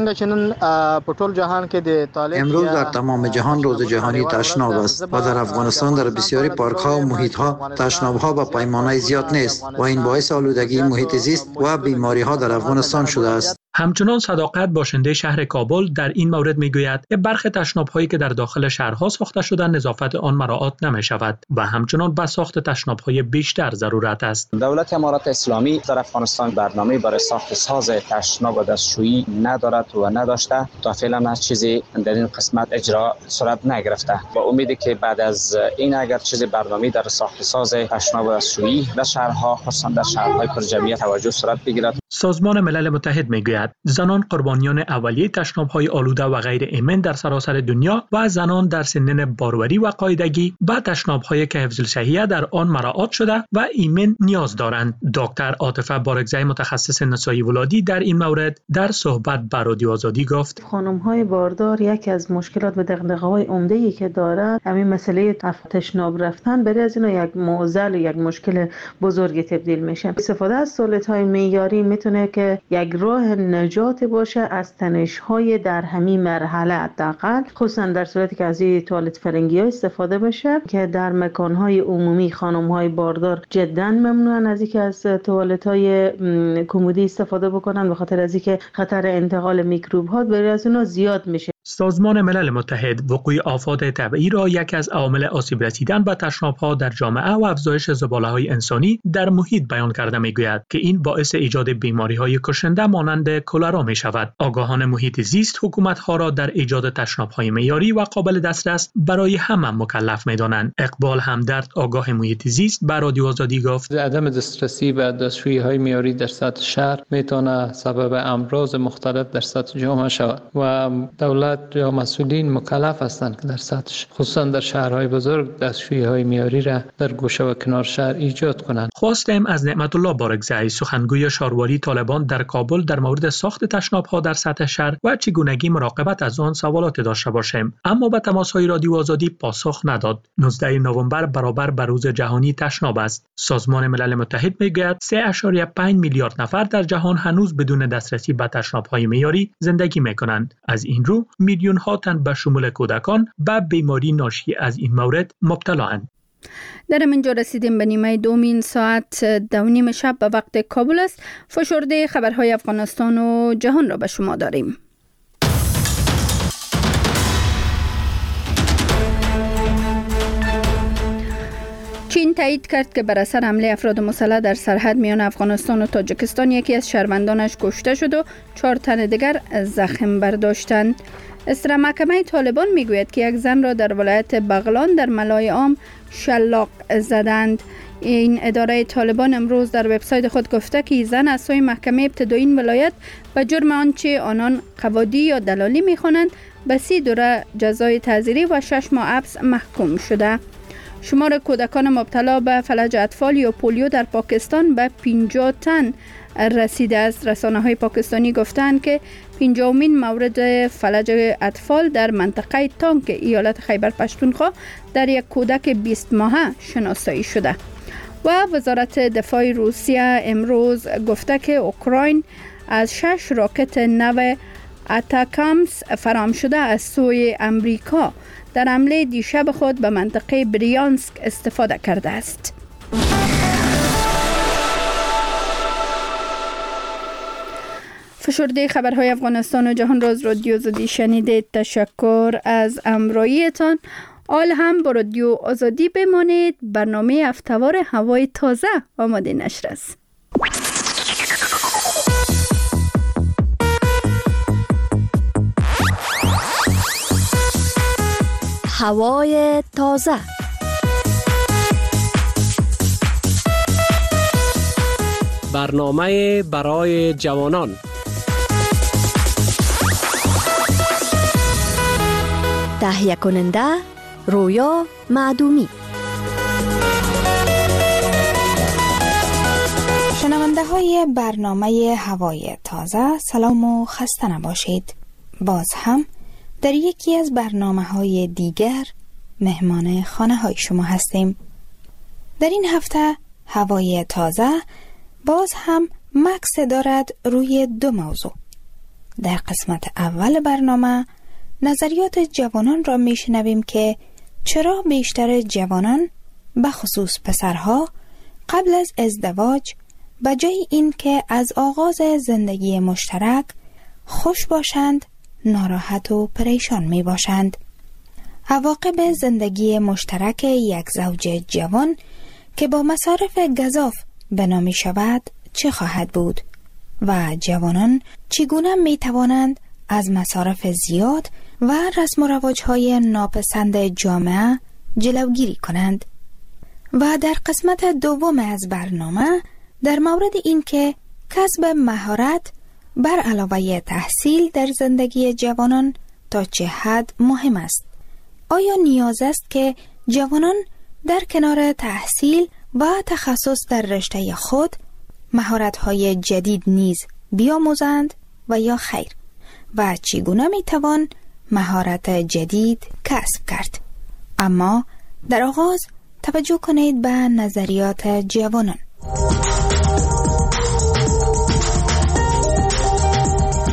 امروز در تمام جهان روز جهانی تشناب است و در افغانستان در بسیاری پارک‌ها و محیط‌ها تشناب‌ها با پیمانه زیاد نیست و این باعث آلودگی محیط زیست و بیماری‌ها در افغانستان شده است. همچنان صداقت باشنده شهر کابل در این مورد میگوید که برخی تشناب‌هایی که در داخل شهرها ساخته شده نظافت آن مراعات نمی‌شود و همچنان به ساخت تشناب‌های بیشتر ضرورت است. دولت امارات اسلامی در افغانستان برنامه برای ساخت ساز تشناب و دستشویی ندارد و نداشته. تا فعلا هیچ چیزی در این قسمت اجرا صورت نگرفته. با امیدی که بعد از این اگر چیزی برنامه در ساخت ساز تشناب و دستشویی در شهرها خصوصا در شهرهای پرجمعیت توجه صورت بگیرد. سازمان ملل متحد میگوید زنان قربانیان اولیه تشناب‌های آلوده و غیر ایمن در سراسر دنیا و زنان در سنین باروری و قاعدگی به تشناب‌های که حفظ الصحیه در آن مراعات شده و ایمن نیاز دارند. دکتر عاطفه بارکزی متخصص نسایی ولادی در این مورد در صحبت با رادیو آزادی گفت: خانم‌های باردار یکی از مشکلات و دغدغه‌های عمده‌ای که دارند همین مسئله تشناب رفتن برای از اینا یک معضل و یک مشکل بزرگی تبدیل میشه. استفاده از توالت‌های معیاری میتونه که یک راه نجات باشه از تنش‌های در همین مرحله، حداقل خصوصا در صورتی که از این توالت فرنگی‌ها استفاده بشه که در مکان‌های عمومی خانم‌های باردار جداً ممنوعن از اینکه از توالت‌های کمدی استفاده بکنن به خاطر از اینکه خطر انتقال میکروب‌ها برای از اونها زیاد میشه. سازمان ملل متحد وقوع آفات طبیعی را یکی از عوامل آسیب رسیدن به تشناب‌ها در جامعه و افزایش زباله‌های انسانی در محیط بیان کرده می‌گوید که این باعث ایجاد بیماری‌های کشنده مانند کلرا می‌شود. آگاهان محیط زیست حکومت‌ها را در ایجاد تشناب‌های معیاری و قابل دسترس برای همه مکلف می‌دانند. اقبال همدرد آگاه محیط زیست به رادیو آزادی گفت: عدم دسترسی به دستشویی‌های معیاری در سطح شهر می‌تواند سبب امراض مختلف در سطح جامعه شود و دولت یا مسئولین مکلف هستند که در سطح خصوصا در شهرهای بزرگ دستشویی‌های معیاری را در گوشه و کنار شهر ایجاد کنند. خواستیم از نعمت الله بارکزئی سخنگوی شاروری طالبان در کابل در مورد ساخت تشناب‌ها در سطح شهر و چگونگی مراقبت از آن سوالات داشته باشیم، اما به تماس‌های رادیو آزادی پاسخ نداد. 19 نوامبر برابر به روز جهانی تشناب است. سازمان ملل متحد میگوید 3.5 میلیارد نفر در جهان هنوز بدون دسترسی به تشناب‌های معیاری زندگی می‌کنند. از این رو میلیون ها تن به شمول کودکان به بیماری ناشی از این مورد مبتلااند. در اینجا رسیدیم به نیمه دومین ساعت 2:30 شب به وقت کابل است. فشرده خبرهای افغانستان و جهان را به شما داریم. چین تایید کرد که بر اثر حمله افراد مسلح در سرحد میان افغانستان و تاجیکستان یکی از شهروندانش کشته شد و 4 تن دیگر زخم برداشتند. اسرا محکمه طالبان میگوید که یک زن را در ولایت بغلان در ملای عام شلاق زدند. این اداره طالبان امروز در وبسایت خود گفته که زن از سوی محکمه ابتدایی این ولایت به جرم آنچه آنان قواعدی یا دلالی میخوانند به 30 دوره جزای تعزیری و 6 ماه حبس محکوم شده. شمار کودکان مبتلا به فلج اطفال یا پولیو در پاکستان به 50 تن رسیده است. رسانه‌های پاکستانی گفتند که 50مین مورد فلج اطفال در منطقه تانک ایالت خیبر پختونخوا در یک کودک 20 ماهه شناسایی شده. و وزارت دفاع روسیه امروز گفته که اوکراین از 6 راکت نو اتاکامس فرام شده از سوی امریکا در حمله دیشب خود به منطقه بریانسک استفاده کرده است. فشرده خبرهای افغانستان و جهان را از رادیو آزادی شنیدید. تشکر از همراهیتان. حال هم با رادیو آزادی بمانید. برنامه هفته‌وار هوای تازه آماده نشر است. هوای تازه. برنامه برای جوانان. تهیه کننده رویا معدومی. شنونده های برنامه هوای تازه، سلام و خسته نباشید. باز هم در یکی از برنامه‌های دیگر مهمان خانه های شما هستیم. در این هفته هوای تازه باز هم مکس دارد روی 2 موضوع. در قسمت اول برنامه نظریات جوانان را میشنویم که چرا بیشتر جوانان به خصوص پسرها قبل از ازدواج به جای این که از آغاز زندگی مشترک خوش باشند ناراحت و پریشان می باشند. عواقب زندگی مشترک یک زوج جوان که با مصارف گزاف بنا می شود چه خواهد بود و جوانان چگونه می توانند از مصارف زیاد و رسم و رواج‌های ناپسند جامعه جلوگیری کنند. و در قسمت دوم از برنامه در مورد این که کسب مهارت بر علاوه تحصیل در زندگی جوانان تا چه حد مهم است. آیا نیاز است که جوانان در کنار تحصیل و تخصص در رشته خود مهارت‌های جدید نیز بیاموزند و یا خیر؟ و چگونه میتوان مهارت جدید کسب کرد؟ اما در آغاز توجه کنید به نظریات جوانان.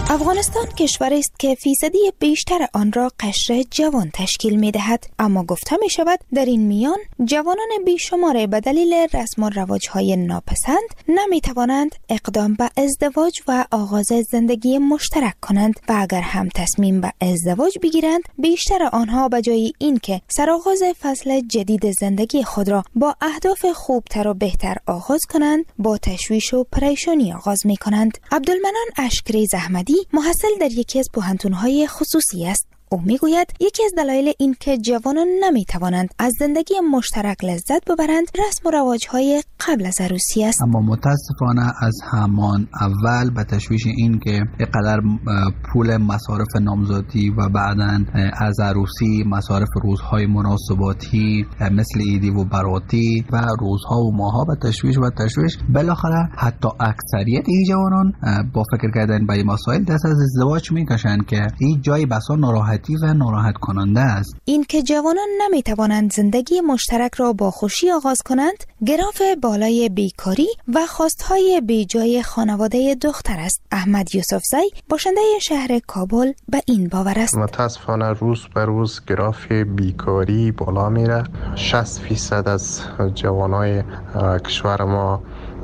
افغانستان کشوری است که فیصدی بیشتر آن را قشر جوان تشکیل می دهد، اما گفته می شود در این میان جوانان بیشمار به دلیل رسم و رواج‌های ناپسند نمی توانند اقدام به ازدواج و آغاز زندگی مشترک کنند و اگر هم تصمیم به ازدواج بگیرند بیشتر آنها به جای اینکه سرآغاز فصل جدید زندگی خود را با اهداف خوبتر و بهتر آغاز کنند با تشویش و پریشانی آغاز می کنند. عبدالمنان اشکری احمدی محصل در یکی از پوهنتون‌های خصوصی است. او میگوید یکی از دلایل این که جوانان نمیتوانند از زندگی مشترک لذت ببرند رسم و رواج‌های قبل از عروسی است. اما متاسفانه از همان اول به تشویش این که اینقدر پول مصارف نامزادی و بعداً از عروسی مصارف روزهای مناسباتی مثل عیدی و براتی و روزها و ماها به تشویش بالاخره حتی اکثریت این جوانان با فکر کردن به این مسائل دست از ازدواج میکشند که این جای بسا ناراحتی و ناراحت کننده است. این که جوانان نمیتوانند زندگی مشترک را با خوشی آغاز کنند گراف بالای بیکاری و خواستهای بیجای خانواده دختر است. احمد یوسفزی باشنده شهر کابل به این باور است. متاسفانه روز به روز گراف بیکاری بالا میره. 60% از جوانای کشور ما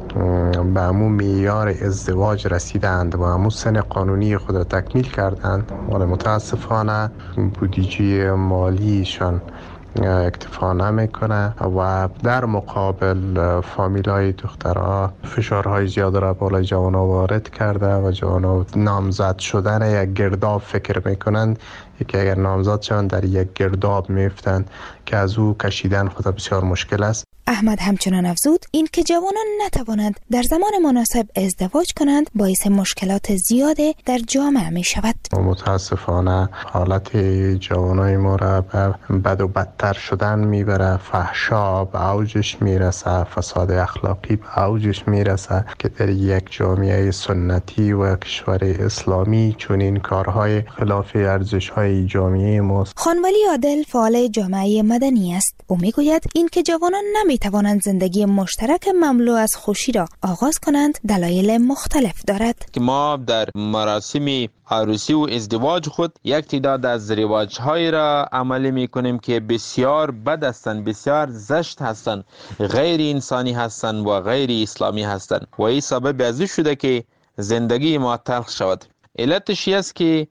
به همون معیار ازدواج رسیدند و همون سن قانونی خود را تکمیل کردند، ولی متاسفانه بودجه مالیشان اکتفا نمیکنه و در مقابل فامیلای دخترها فشارهای زیاد را بالای جوانها وارد کرده و جوانها نامزد شدن یک گرداب فکر میکنند که اگر نامزد شوند در یک گرداب میفتند که از او کشیدن خود بسیار مشکل است. احمد همچنان افزود این که جوانان نتوانند در زمان مناسب ازدواج کنند باعث مشکلات زیاد در جامعه می شود. متاسفانه حالت جوانای ما را به بد و بدتر شدن میبره. فحشا به اوجش میرسه، فساد اخلاقی به اوجش میرسه که در یک جامعه سنتی و کشور اسلامی چون این کارهای خلاف ارزش‌های جامعه ماست. خانولی عادل فعال جامعه مدنی است. او میگوید این که جوانان نمیتوانند زندگی مشترک مملو از خوشی را آغاز کنند دلایل مختلف دارد. که ما در مراسم عروسی و ازدواج خود یک تعداد از رواج‌های را عملی می‌کنیم که بسیار بد هستند، بسیار زشت هستند، غیر انسانی هستند و غیر اسلامی هستند و این سبب از این شده که زندگی ما تلخ شود. علتش است که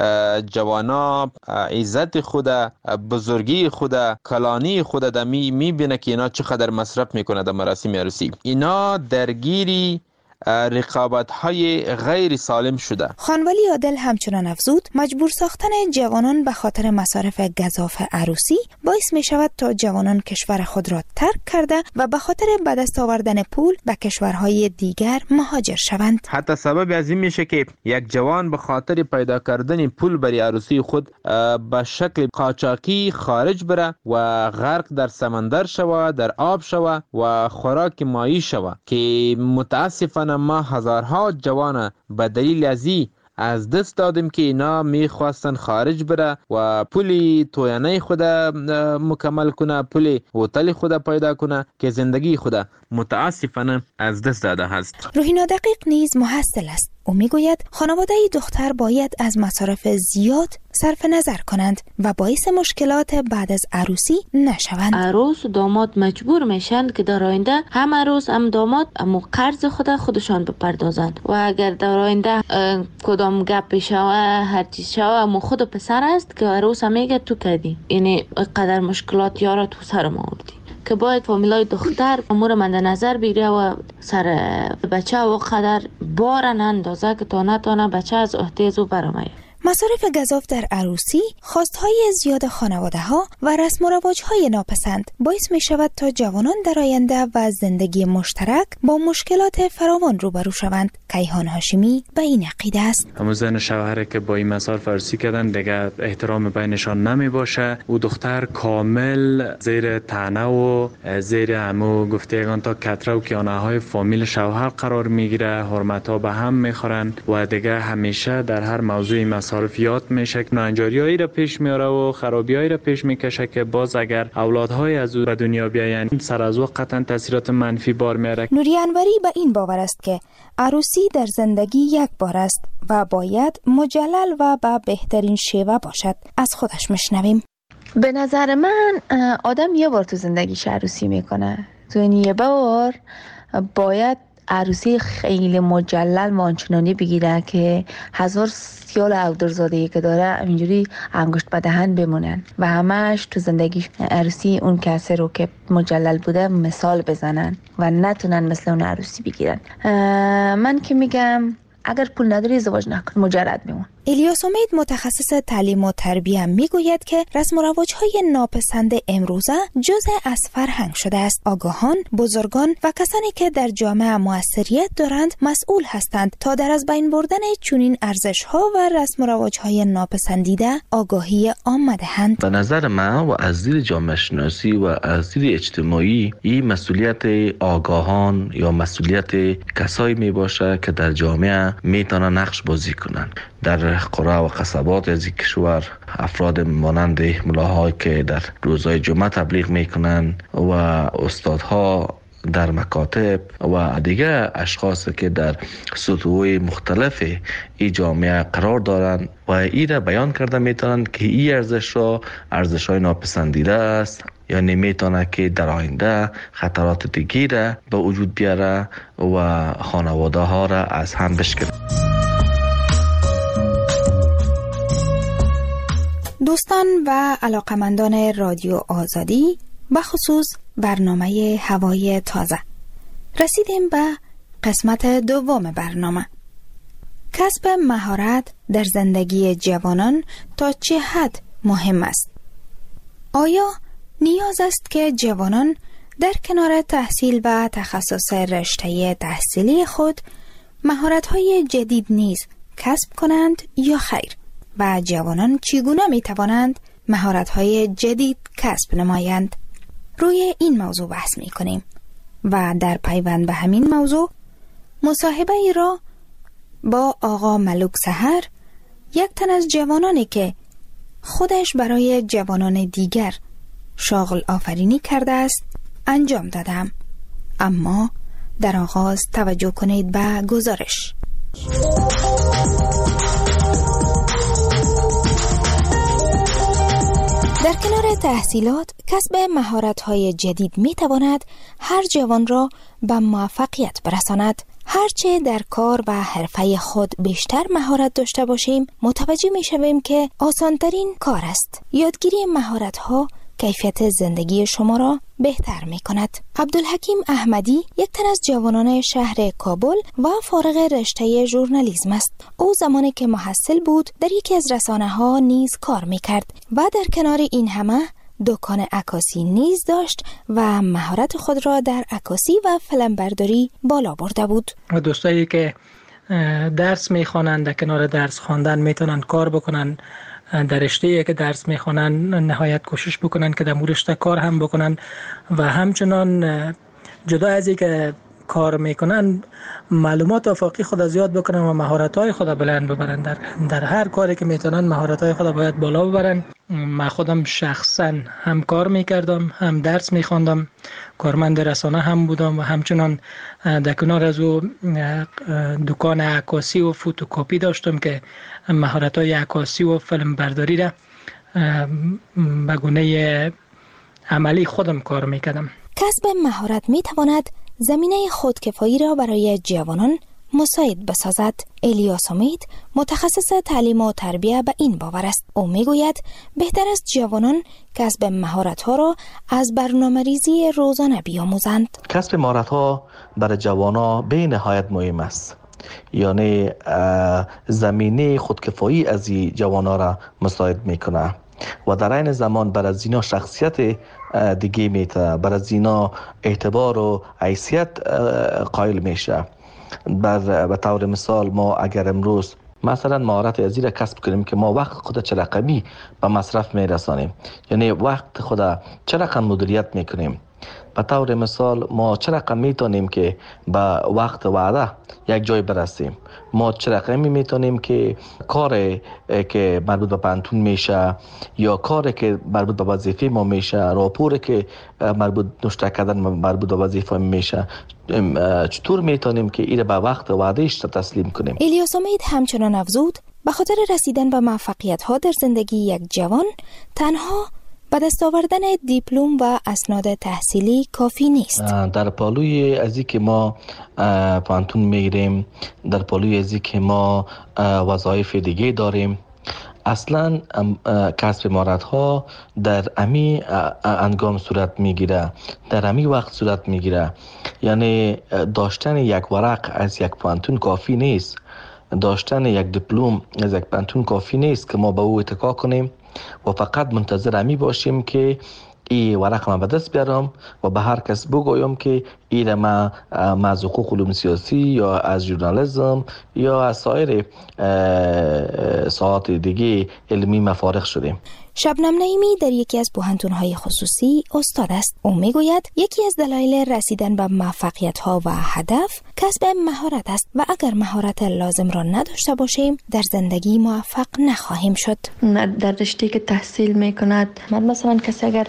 جوانا عزت خود، بزرگی خود، کلانی خود در میبینه که اینا چقدر مصرف میکنه در مراسم عروسی. اینا درگیری رقابت‌های غیر سالم شده. خانولی عادل همچنان افزود مجبور ساختن جوانان به خاطر مصارف گزاف عروسی باعث می شود تا جوانان کشور خود را ترک کرده و به خاطر به دست آوردن پول به کشورهای دیگر مهاجر شوند. حتی سبب از این میشه که یک جوان به خاطر پیدا کردن پول برای عروسی خود به شکل قاچاقی خارج بره و غرق در سمندر شوه، در آب شوه و خوراک مایی شوه که متاسفانه ما هزارها جوان به دلیل از دست دادیم که اینا میخواستن خارج بره و پولی توینه خود مکمل کنه، پولی هتل خود پیدا کنه که زندگی خود متاسفانه از دست داده هست. روحینا دقیق نیز محصل است. او میگوید خانواده دختر باید از مصارف زیاد صرف نظر کنند و باعث مشکلات بعد از عروسی نشوند. عروس و داماد مجبور میشند که در آینده هم عروس هم داماد امو قرض خودشان بپردازند و اگر در آینده کدام گپ شوه هر چیز شوه امو خود پسر است که عروس میگه تو کردی، یعنی قدر مشکلات یارا تو سر ما آوردی که باید فامیلای دختر امور مند نظر بگیره و سر بچه و قدر بار نندازه که تا نتانه بچه از احتیاج و برامه. مصارف گزاف در عروسی، خواستهای زیاد خانواده ها و رسم و رواج های ناپسند باعث می شود تا جوانان در آینده و زندگی مشترک با مشکلات فراوان روبرو شوند. کیهان هاشمی به این عقیده است. همون زن شوهر که با این مصارف عروسی کردن دیگه احترام بینشان نمی باشه و دختر کامل زیر طعنه و زیر همو گفتگان تا کتره و کیانه های فامیل شوهر قرار می گیره، حرمت ها به هم می خورن و دیگه همیشه در هر موضوع مصارف تصرفیات میشه که ناهنجاریایی را پیش میاره و خرابیایی را پیش میکشه که باز اگر اولادهای از او به دنیا بیاین سر از او قطعا تاثیرات منفی بار میاره. نوری انوری به این باور است که عروسی در زندگی یک بار است و باید مجلل و به بهترین شیوه باشد. از خودش میشنویم. به نظر من آدم یه بار تو زندگیش عروسی میکنه، تو این یه بار باید عروسی خیلی مجلل مانچنانی بگیره که 1000 سیال اودرزاده‌ای که داره اینجوری انگشت به دهن بمونن و همش تو زندگی عروسی اون کسی رو که مجلل بوده مثال بزنن و نتونن مثل اون عروسی بگیرن. من که میگم اگر پول نداری ازدواج نکن، مجرد بمون. الیاس امید متخصص تعلیم و تربیه میگوید که رسم و رواج‌های ناپسند امروزه جزء از فرهنگ شده است. آگاهان، بزرگان و کسانی که در جامعه موثریت دارند مسئول هستند تا در از بین بردن چنین ارزش‌ها و رسم و رواج‌های ناپسندیده آگاهی عامه دهند. به نظر من و از دید جامعه شناسی و از دید اجتماعی این مسئولیت آگاهان یا مسئولیت کسایی می باشه که در جامعه میتونن نقش بازی کنن. در قرى و قصبات از کشور افراد مانند ملاهایی که در روزهای جمعه تبلیغ میکنن و استادها در مکاتب و دیگه اشخاص که در سطوح مختلف این جامعه قرار دارن و این را بیان کرده میتونن که این ارزش های ناپسندیده است، یعنی میتونه که در آینده خطرات دیگه را به وجود بیاره و خانواده ها را از هم بشکنه. دوستان و علاقمندان رادیو آزادی، بخصوص برنامه هوای تازه، رسیدیم به قسمت دوم برنامه. کسب مهارت در زندگی جوانان تا چه حد مهم است؟ آیا نیاز است که جوانان در کنار تحصیل و تخصص رشته تحصیلی خود مهارت‌های جدید نیز کسب کنند یا خیر؟ و جوانان چگونه می توانند مهارت‌های جدید کسب نمایند؟ روی این موضوع بحث می کنیم و در پیوند به همین موضوع مصاحبه ای را با آقا ملوک سحر، یک تن از جوانانی که خودش برای جوانان دیگر شاغل آفرینی کرده است انجام دادم. اما در آغاز توجه کنید به گزارش. در کنار تحصیلات، کسب مهارت‌های جدید می‌تواند هر جوان را به موفقیت برساند. هرچه در کار و حرفه خود بیشتر مهارت داشته باشیم، متوجه می‌شویم که آسان‌ترین کار است. یادگیری مهارت‌ها کیفیت زندگی شما را بهتر می کند. عبدالحکیم احمدی یک تن از جوانان شهر کابل و فارغ رشته ژورنالیسم است. او زمانی که محصل بود در یکی از رسانه‌ها نیز کار می کرد و در کنار این همه دکان عکاسی نیز داشت و مهارت خود را در عکاسی و فیلمبرداری بالا برده بود. و دوستایی که درس میخوانند در کنار درس خواندن میتونن کار بکنن، در رشته‌ای که درس میخوانن نهایت کوشش بکنن که در مورد رشته کار هم بکنن و همچنان جدا از اینکه کار میکنن معلومات آفاقی خود زیاد بکنن و مهارت‌های خود بلند ببرن. در هر کاری که میتونن مهارت‌های خود باید بالا ببرن. من خودم شخصا هم کار میکردم، هم درس میخواندم، کارمند رسانه هم بودم و همچنان در کنار از او دکان عکاسی و فوتوکپی داشتم که مهارت‌های عکاسی و فیلم برداری را به گونه عملی خودم کار میکردم. کسب مهارت میتواند زمینه خودکفایی را برای جوانان مساعد بسازد. الیاس امید متخصص تعلیم و تربیه به این باور است. او میگوید بهتر است جوانان کسب مهارت‌ها را از برنامه‌ریزی روزانه بیاموزند. کسب مهارت‌ها برای جوانان به نهایت مهم است. یعنی زمینه خودکفایی از این جوانان را مساعد میکنه و در این زمان برای زینا شخصیت دیگه میته، برای زینا اعتبار و حیثیت قائل میشه. به طور مثال ما اگر امروز مثلا مهارت ازی را کسب کنیم که ما وقت خود چه رقمی به مصرف میرسانیم، یعنی وقت خود چه رقم مدیریت میکنیم، به طور مثال ما چه رقم میتونیم که به وقت وعده یک جای برسیم؟ ما چه رقمی میتونیم که کار که مربوط به پانتون میشه یا کاری که مربوط به وظیفه ما میشه، راپوری که نشته کردن مربوط به وظیفه میشه، چطور میتونیم که این به وقت وعدهش تسلیم کنیم؟ الیاس امید همچنان افزود به خاطر رسیدن به موفقیت ها در زندگی یک جوان تنها به دست آوردن دیپلم و اسناد تحصیلی کافی نیست. در پالوی از که ما پانتون میگیریم، در پالوی از که ما وظایف دیگه داریم، اصلا کسب مهارت ها در امی انگام صورت میگیره، در امی وقت صورت میگیره. یعنی داشتن یک ورق از یک پانتون کافی نیست، داشتن یک دیپلم از یک پانتون کافی نیست که ما به او اتکا کنیم و فقط منتظر امی باشیم که این ورق من به دست بیارم و به هر کس بگویم که این ما از حقوق علوم سیاسی یا از ژورنالیسم یا از سایر ساعات دیگه علمی مفارغ شدیم. شبنم نعیمی در یکی از پوهنتون‌های خصوصی استاد است. او میگوید یکی از دلایل رسیدن به موفقیت‌ها و هدف کسب مهارت است و اگر مهارت لازم را نداشته باشیم در زندگی موفق نخواهیم شد. در رشته که تحصیل میکند، مثلا کسی اگر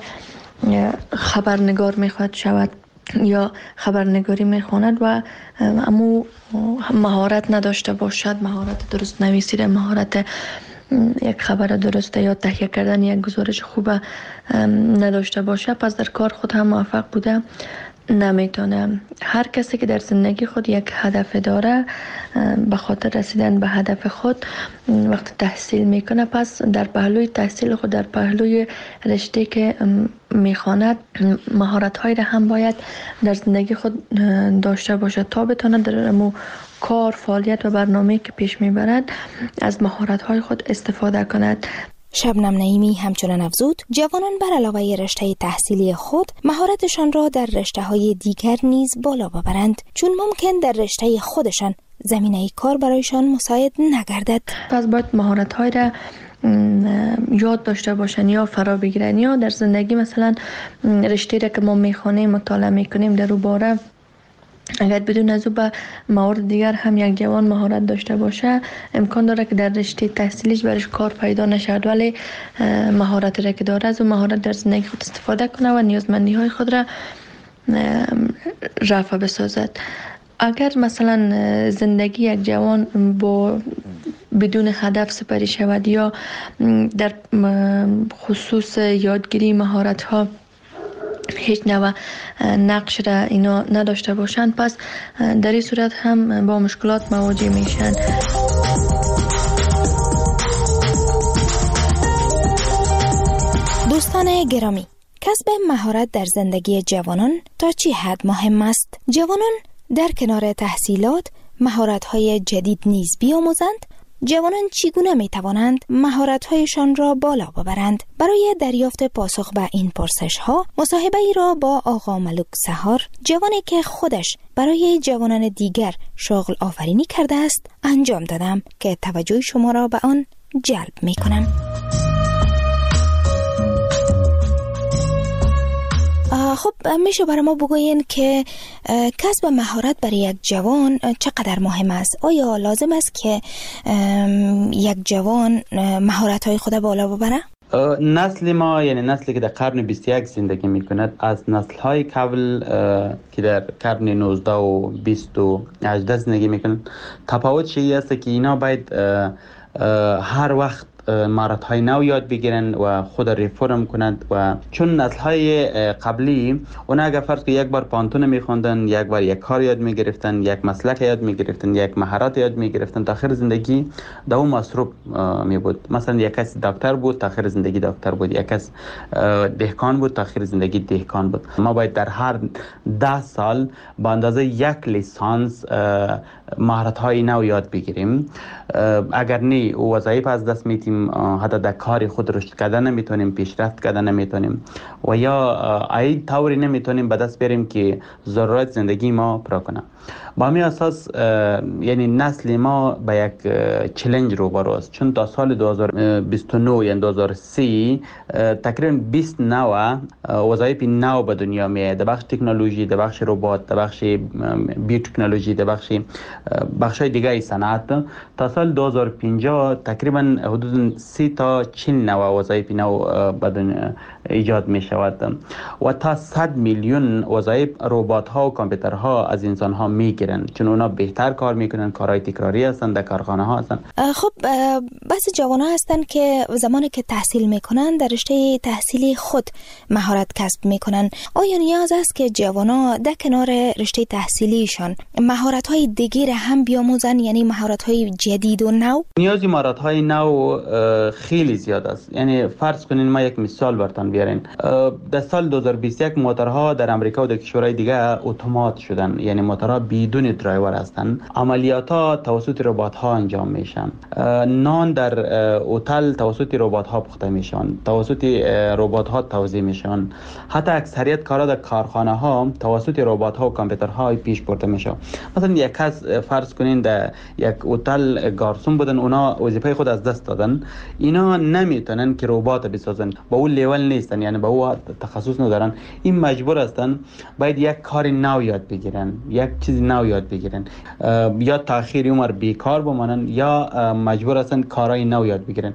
خبرنگار میخواد شود یا خبرنگاری میخواند و امو مهارت نداشته باشد، مهارت درست نویسیدن، مهارت یک خبر درسته یا تهیه کردن یک گزارش خوب نداشته باشه، پس در کار خود هم موفق بوده نمیتونه. هر کسی که در زندگی خود یک هدف داره، به خاطر رسیدن به هدف خود وقت تحصیل میکنه، پس در پهلوی تحصیل خود، در پهلوی رشته که میخواند، مهارت هایی را هم باید در زندگی خود داشته باشه تا بتونه در کار، فعالیت و برنامه‌ای که پیش میبرد از مهارت های خود استفاده کند. شبنم نعیمی همچنان افزود جوانان بر علاوه رشته تحصیلی خود مهارتشان را در رشته‌های دیگر نیز بالا ببرند، چون ممکن در رشته خودشان زمینه کار برایشان مساعد نگردد. پس باید مهارت‌های را یاد داشته باشن یا فرا بگیرن، یا در زندگی مثلا رشته را که ما میخوانیم، مطالعه میکنیم، در او باره اگر بدون از او به موارد دیگر هم یک جوان مهارت داشته باشه، امکان داره که در رشته تحصیلیش برش کار پیدا نشد، ولی مهارت را که داره از اون مهارت در زندگی خود استفاده کنه و نیازمندی های خود را رفع بسازد. اگر مثلا زندگی یک جوان با بدون هدف سپری شود یا در خصوص یادگیری مهارت ها هیچ نوع نقش را اینا نداشته باشند، پس در این صورت هم با مشکلات مواجه میشن. دوستان گرامی، کسب مهارت در زندگی جوانان تا چه حد مهم است؟ جوانان در کنار تحصیلات مهارت‌های جدید نیز بیاموزند. جوانان چگونه می توانند مهارت‌هایشان را بالا ببرند؟ برای دریافت پاسخ به این پرسش‌ها مصاحبه ای را با آقا ملوک سحار، جوانی که خودش برای جوانان دیگر شغل آفرینی کرده است، انجام دادم که توجه شما را به آن جلب می کنم. خب میشه برای ما بگوین که کسب مهارت برای یک جوان چقدر مهم است؟ آیا لازم است که یک جوان مهارت‌های خود بالا ببره؟ نسل ما، یعنی نسلی که در قرن 21 زندگی میکند، از نسل‌های قبل که در قرن 19 و 20 و 18 زندگی میکنند تفاوت چیزی است که اینا باید هر وقت مهارت‌های نو یاد بگیرن و خود ریفرم کنند. و چون نسل‌های قبلی اونا اگر فرض که یک بار پانتون می‌خوندن، یک بار یک کار یاد می‌گرفتن، یک مسلک یاد می‌گرفتن، یک مهارت یاد می‌گرفتن، تا آخر زندگی دوام مصروف می‌بود. مثلا یک کس دکتر بود، تا آخر زندگی دکتر بود. یک کس دهقان بود، تا آخر زندگی دهقان بود. ما باید در هر 10 سال با اندازه یک لیسانس مهارت‌های نو یاد بگیریم. اگر نه وظایف از دست میتیم، حتی در کار خود رشد کردن نمیتونیم، پیشرفت کردن نمیتونیم و یا ای طوری نمیتونیم به دست بیاریم که ضرورت زندگی ما پورا کنه. با همین اساس یعنی نسل ما به یک چالش روبرو است، چون تا سال 2029 یعنی 2030 تقریبا 20 نوع وظایف نو به دنیا میاد، در بخش تکنولوژی، در بخش ربات، در بخش بیوتکنولوژی، در بخش‌های دیگه صنعت. تا سال 2050 تقریبا حدود 30 تا 40 نوع وظایف نو به دنیا ایجاد می شود و تا 100 میلیون وظایف ربات ها و کامپیوترها از انسان ها می گیرن، چون اونا بهتر کار میکنن، کارهای تکراری هستن، در کارخانه ها هستن. خب بعضی جوان ها هستن که زمانی که تحصیل میکنن در رشته تحصیلی خود مهارت کسب میکنن. آیا نیاز است که جوان ها در کنار رشته تحصیلیشان مهارت های دیگر هم بیاموزن، یعنی مهارت های جدید و نو؟ نیازی مهارت های نو خیلی زیاد است. یعنی فرض کنین ما یک مثال براتون بیارین. در سال 2021 موتورها در امریکا و در کشورهای دیگه اتومات شدن، یعنی موتورها بدون درایور هستن. عملیات‌ها توسط ربات‌ها انجام میشن. نان در هتل توسط ربات‌ها پخته میشن، توسط ربات‌ها توزیع میشن. حتی اکثریت کارا در کارخانه‌ها توسط ربات‌ها و کامپیوترها پیش برده میشه. مثلا یک کس فرض کنین در یک هتل گارسون بودن، اونا وظیفه خود از دست دادن. اینا نمیتونن که ربات بسازن، با اون لیول نیستن، یعنی با اون تخصص ندارن. این مجبور هستن باید یک کار نو یاد بگیرن، یک چیز نو یاد بگیرن، یا تاخیر عمر بیکار بمانن یا مجبور هستن کارهای نو یاد بگیرن.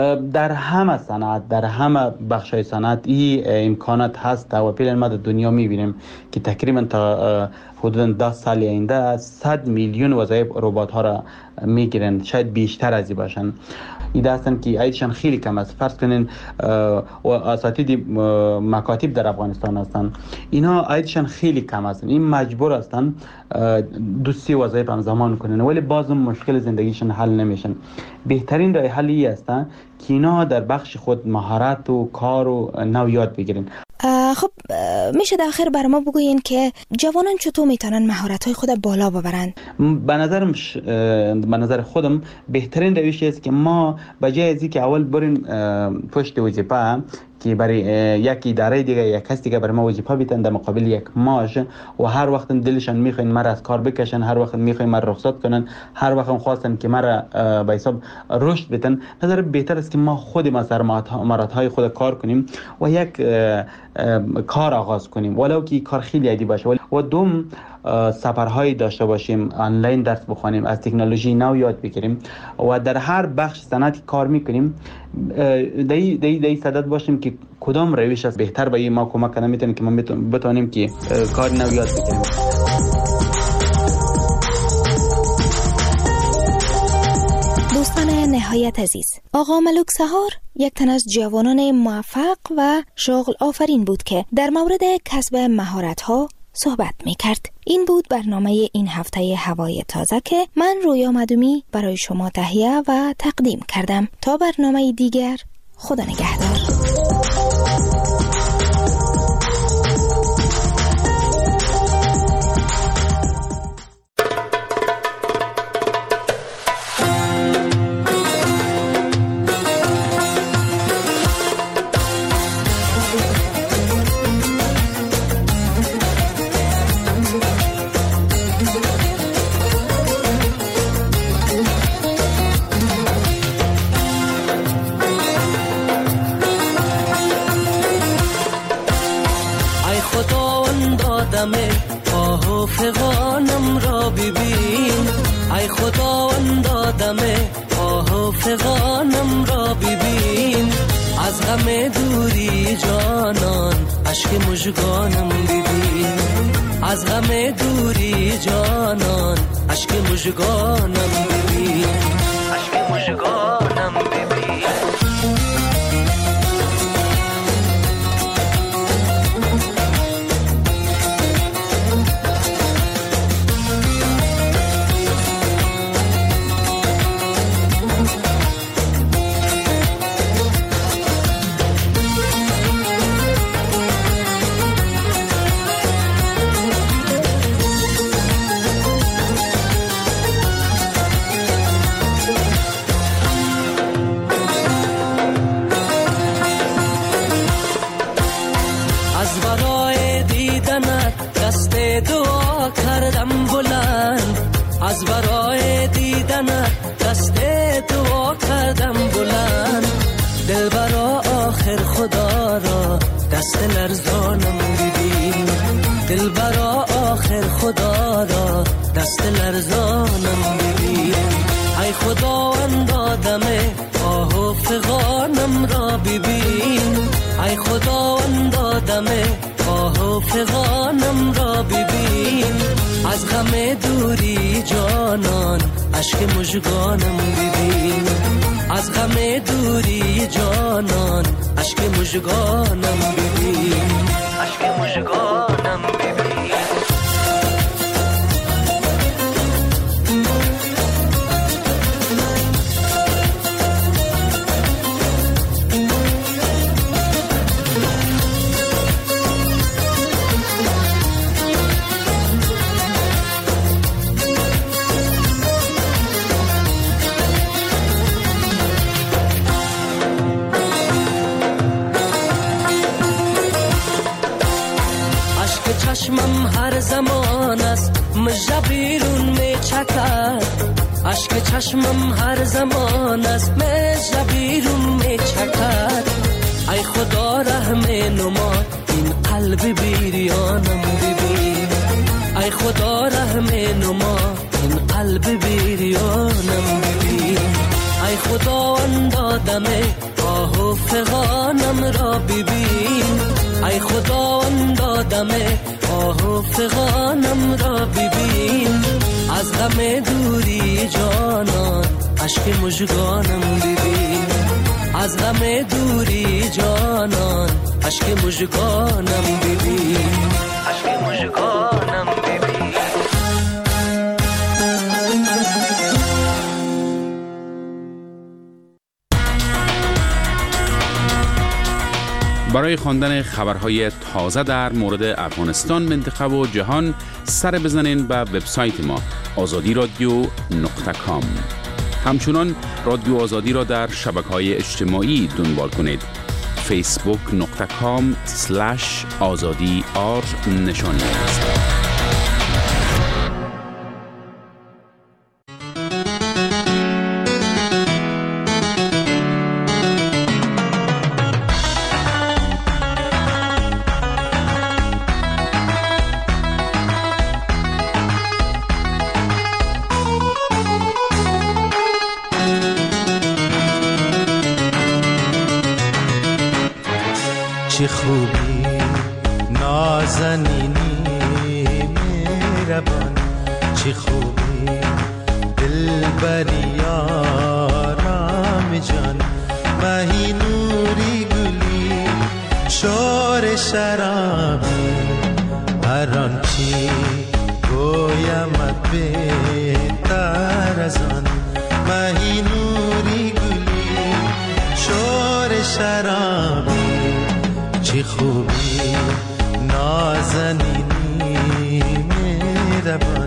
در همه صنعت، در همه بخش‌های صنعت این امکانات هست و پیل ما در دنیا می‌بینیم که تقریبا تا حدود 10 سال آینده 100 میلیون وظایف ربات‌ها را میگیرن، شاید بیشتر از این باشن. این هستن که عیدشان خیلی کم است. فرض کنین اساتید مکاتب در افغانستان هستن، اینا عیدشان خیلی کم است. این مجبور هستن 2-3 وظایف همزمان کنن، ولی بازم مشکل زندگیشون حل نمیشن. بهترین راه حلی است که اینا در بخش خود مهارت و کار و نو یاد بگیرن. خب میشه در آخر بر ما بگوین که جوانان چطور میتونن مهارت‌های خود بالا ببرن؟ به نظر خودم بهترین روش است که ما بجای از اینکه اول بریم پشت وظیفه که برای یک اداره دیگه، یک کس دیگه برای ما وظیفه بیتن در مقابل یک ماژ و هر وقت دلشان میخواین مرا از کار بکشن، هر وقت میخواین مرا رخصت کنن، هر وقت خواستن که مرا به حساب رشد بدن، نظر بهتر است که ما خودیم از مهارت‌های خود کار کنیم و یک کار آغاز کنیم، ولو که کار خیلی عادی باشه. و دوم سفرهایی داشته باشیم، آنلاین درس بخونیم، از تکنولوژی نو یاد بگیریم و در هر بخش صنعتی کار میکنیم دای صدد باشیم که کدام روش است بهتر به ما کمک کنه میتونه که ما بتونیم که کار نو یاد بگیریم. دوستان نهایت عزیز، آقا ملک سهار یک تن از جوانان موفق و شغل آفرین بود که در مورد کسب مهارت‌ها صحبت می کرد. این بود برنامه این هفته هوای تازه که من رویا مدومی برای شما تهیه و تقدیم کردم. تا برنامه دیگر، خدا نگهدار. فغانم را ببین، ای خداوند آدم آه و فغانم را ببین، از غم دوری جانان اشک مژگانم ببین، از غم دوری جانان اشک مژگانم ببین، اشک مژگانم ببین. را دست لرزانم ببین. ای خداوند آدم آه و فغانم را ببین. ای خداوند آدم آه و فغانم را ببین. از غم دوری جانان اشک مژگانم ببین. از غم دوری جانان اشک مژگانم ببین. اشک مژگانم ببین. چشمم هر زمان است مژه بیرون می چکد. اشک چشمم هر زمان است مژه بیرون می چکد. ای خدا رحم نما این قلب بیریانم ببین. ای خدا رحم نما این قلب بیریانم ببین. ای خداوند آدم آه و فغانم را ببین. ای خداوند آدم آه و فغانم را ببین. از غم دوری جانان اشک مژگانم ببین. از غم دوری جانان اشک مژگانم ببین. اشک مژگانم ببین. برای خواندن خبرهای تازه در مورد افغانستان، منطقه و جهان سر بزنین به وبسایت ما azadiradio.com. همچنان رادیو آزادی را در شبکه‌های اجتماعی دنبال کنید. facebook.com/azadi_r نشانی است. چه خوبی نازنینی مهربان، چه خوبی دلبری آرام جان، ماهی نوری گلی شور شرابی، هر آنچه گویمت بهتر از آن، ماهی نوری گلی شور شرابی، چه خوبی نازنینی مهربان.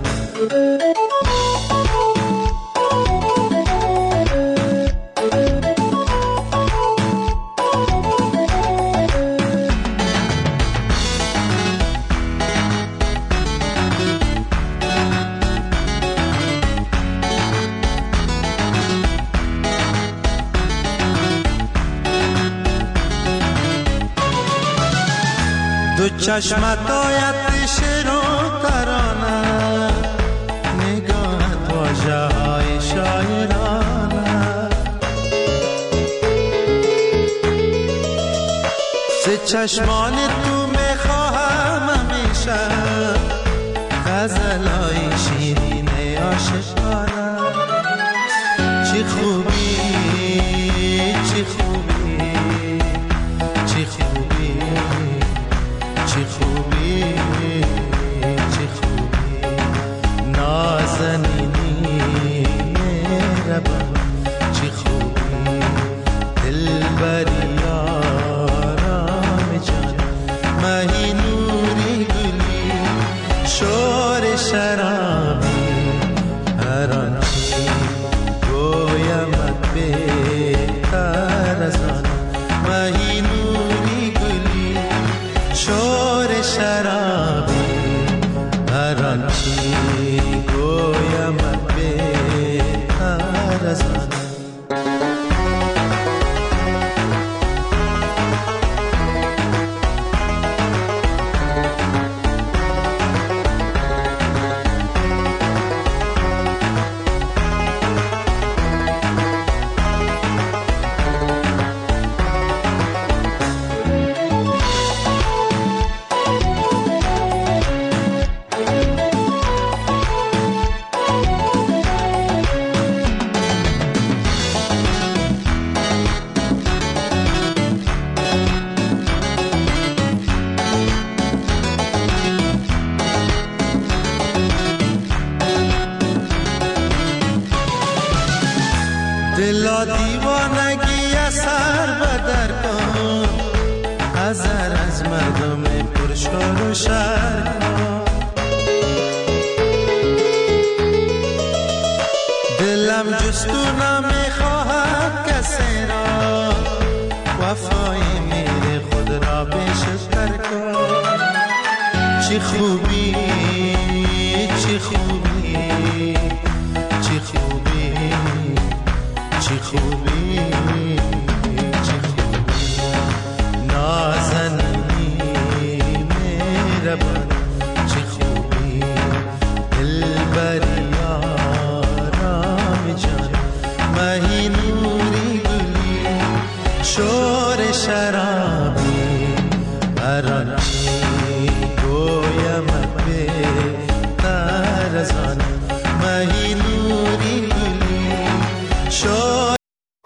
دو چشمت آید شعر و ترانه، نگاهت واژه های شاعرانه، سه چشمان تو میخواهم همیشه، غزل های شیرین عاشقانه، چه خوبی چه خوبی چه خوبی چه خوبی چه خوبی نازنینی مهربان، چه خوبی دلبری آرام جان، دیوانگی اثر بدر کن حذر از مردم پرشور و شر کن دلم جستو نمیخواهد کسی را وفای میره خود را بشتر کن چی خوبی چی خوبی چی خوبی چی خوبی چی خوبی نازنینی مهربان چی خوبی دلبری آرام جان مهی نوری گلی شور شرابی بران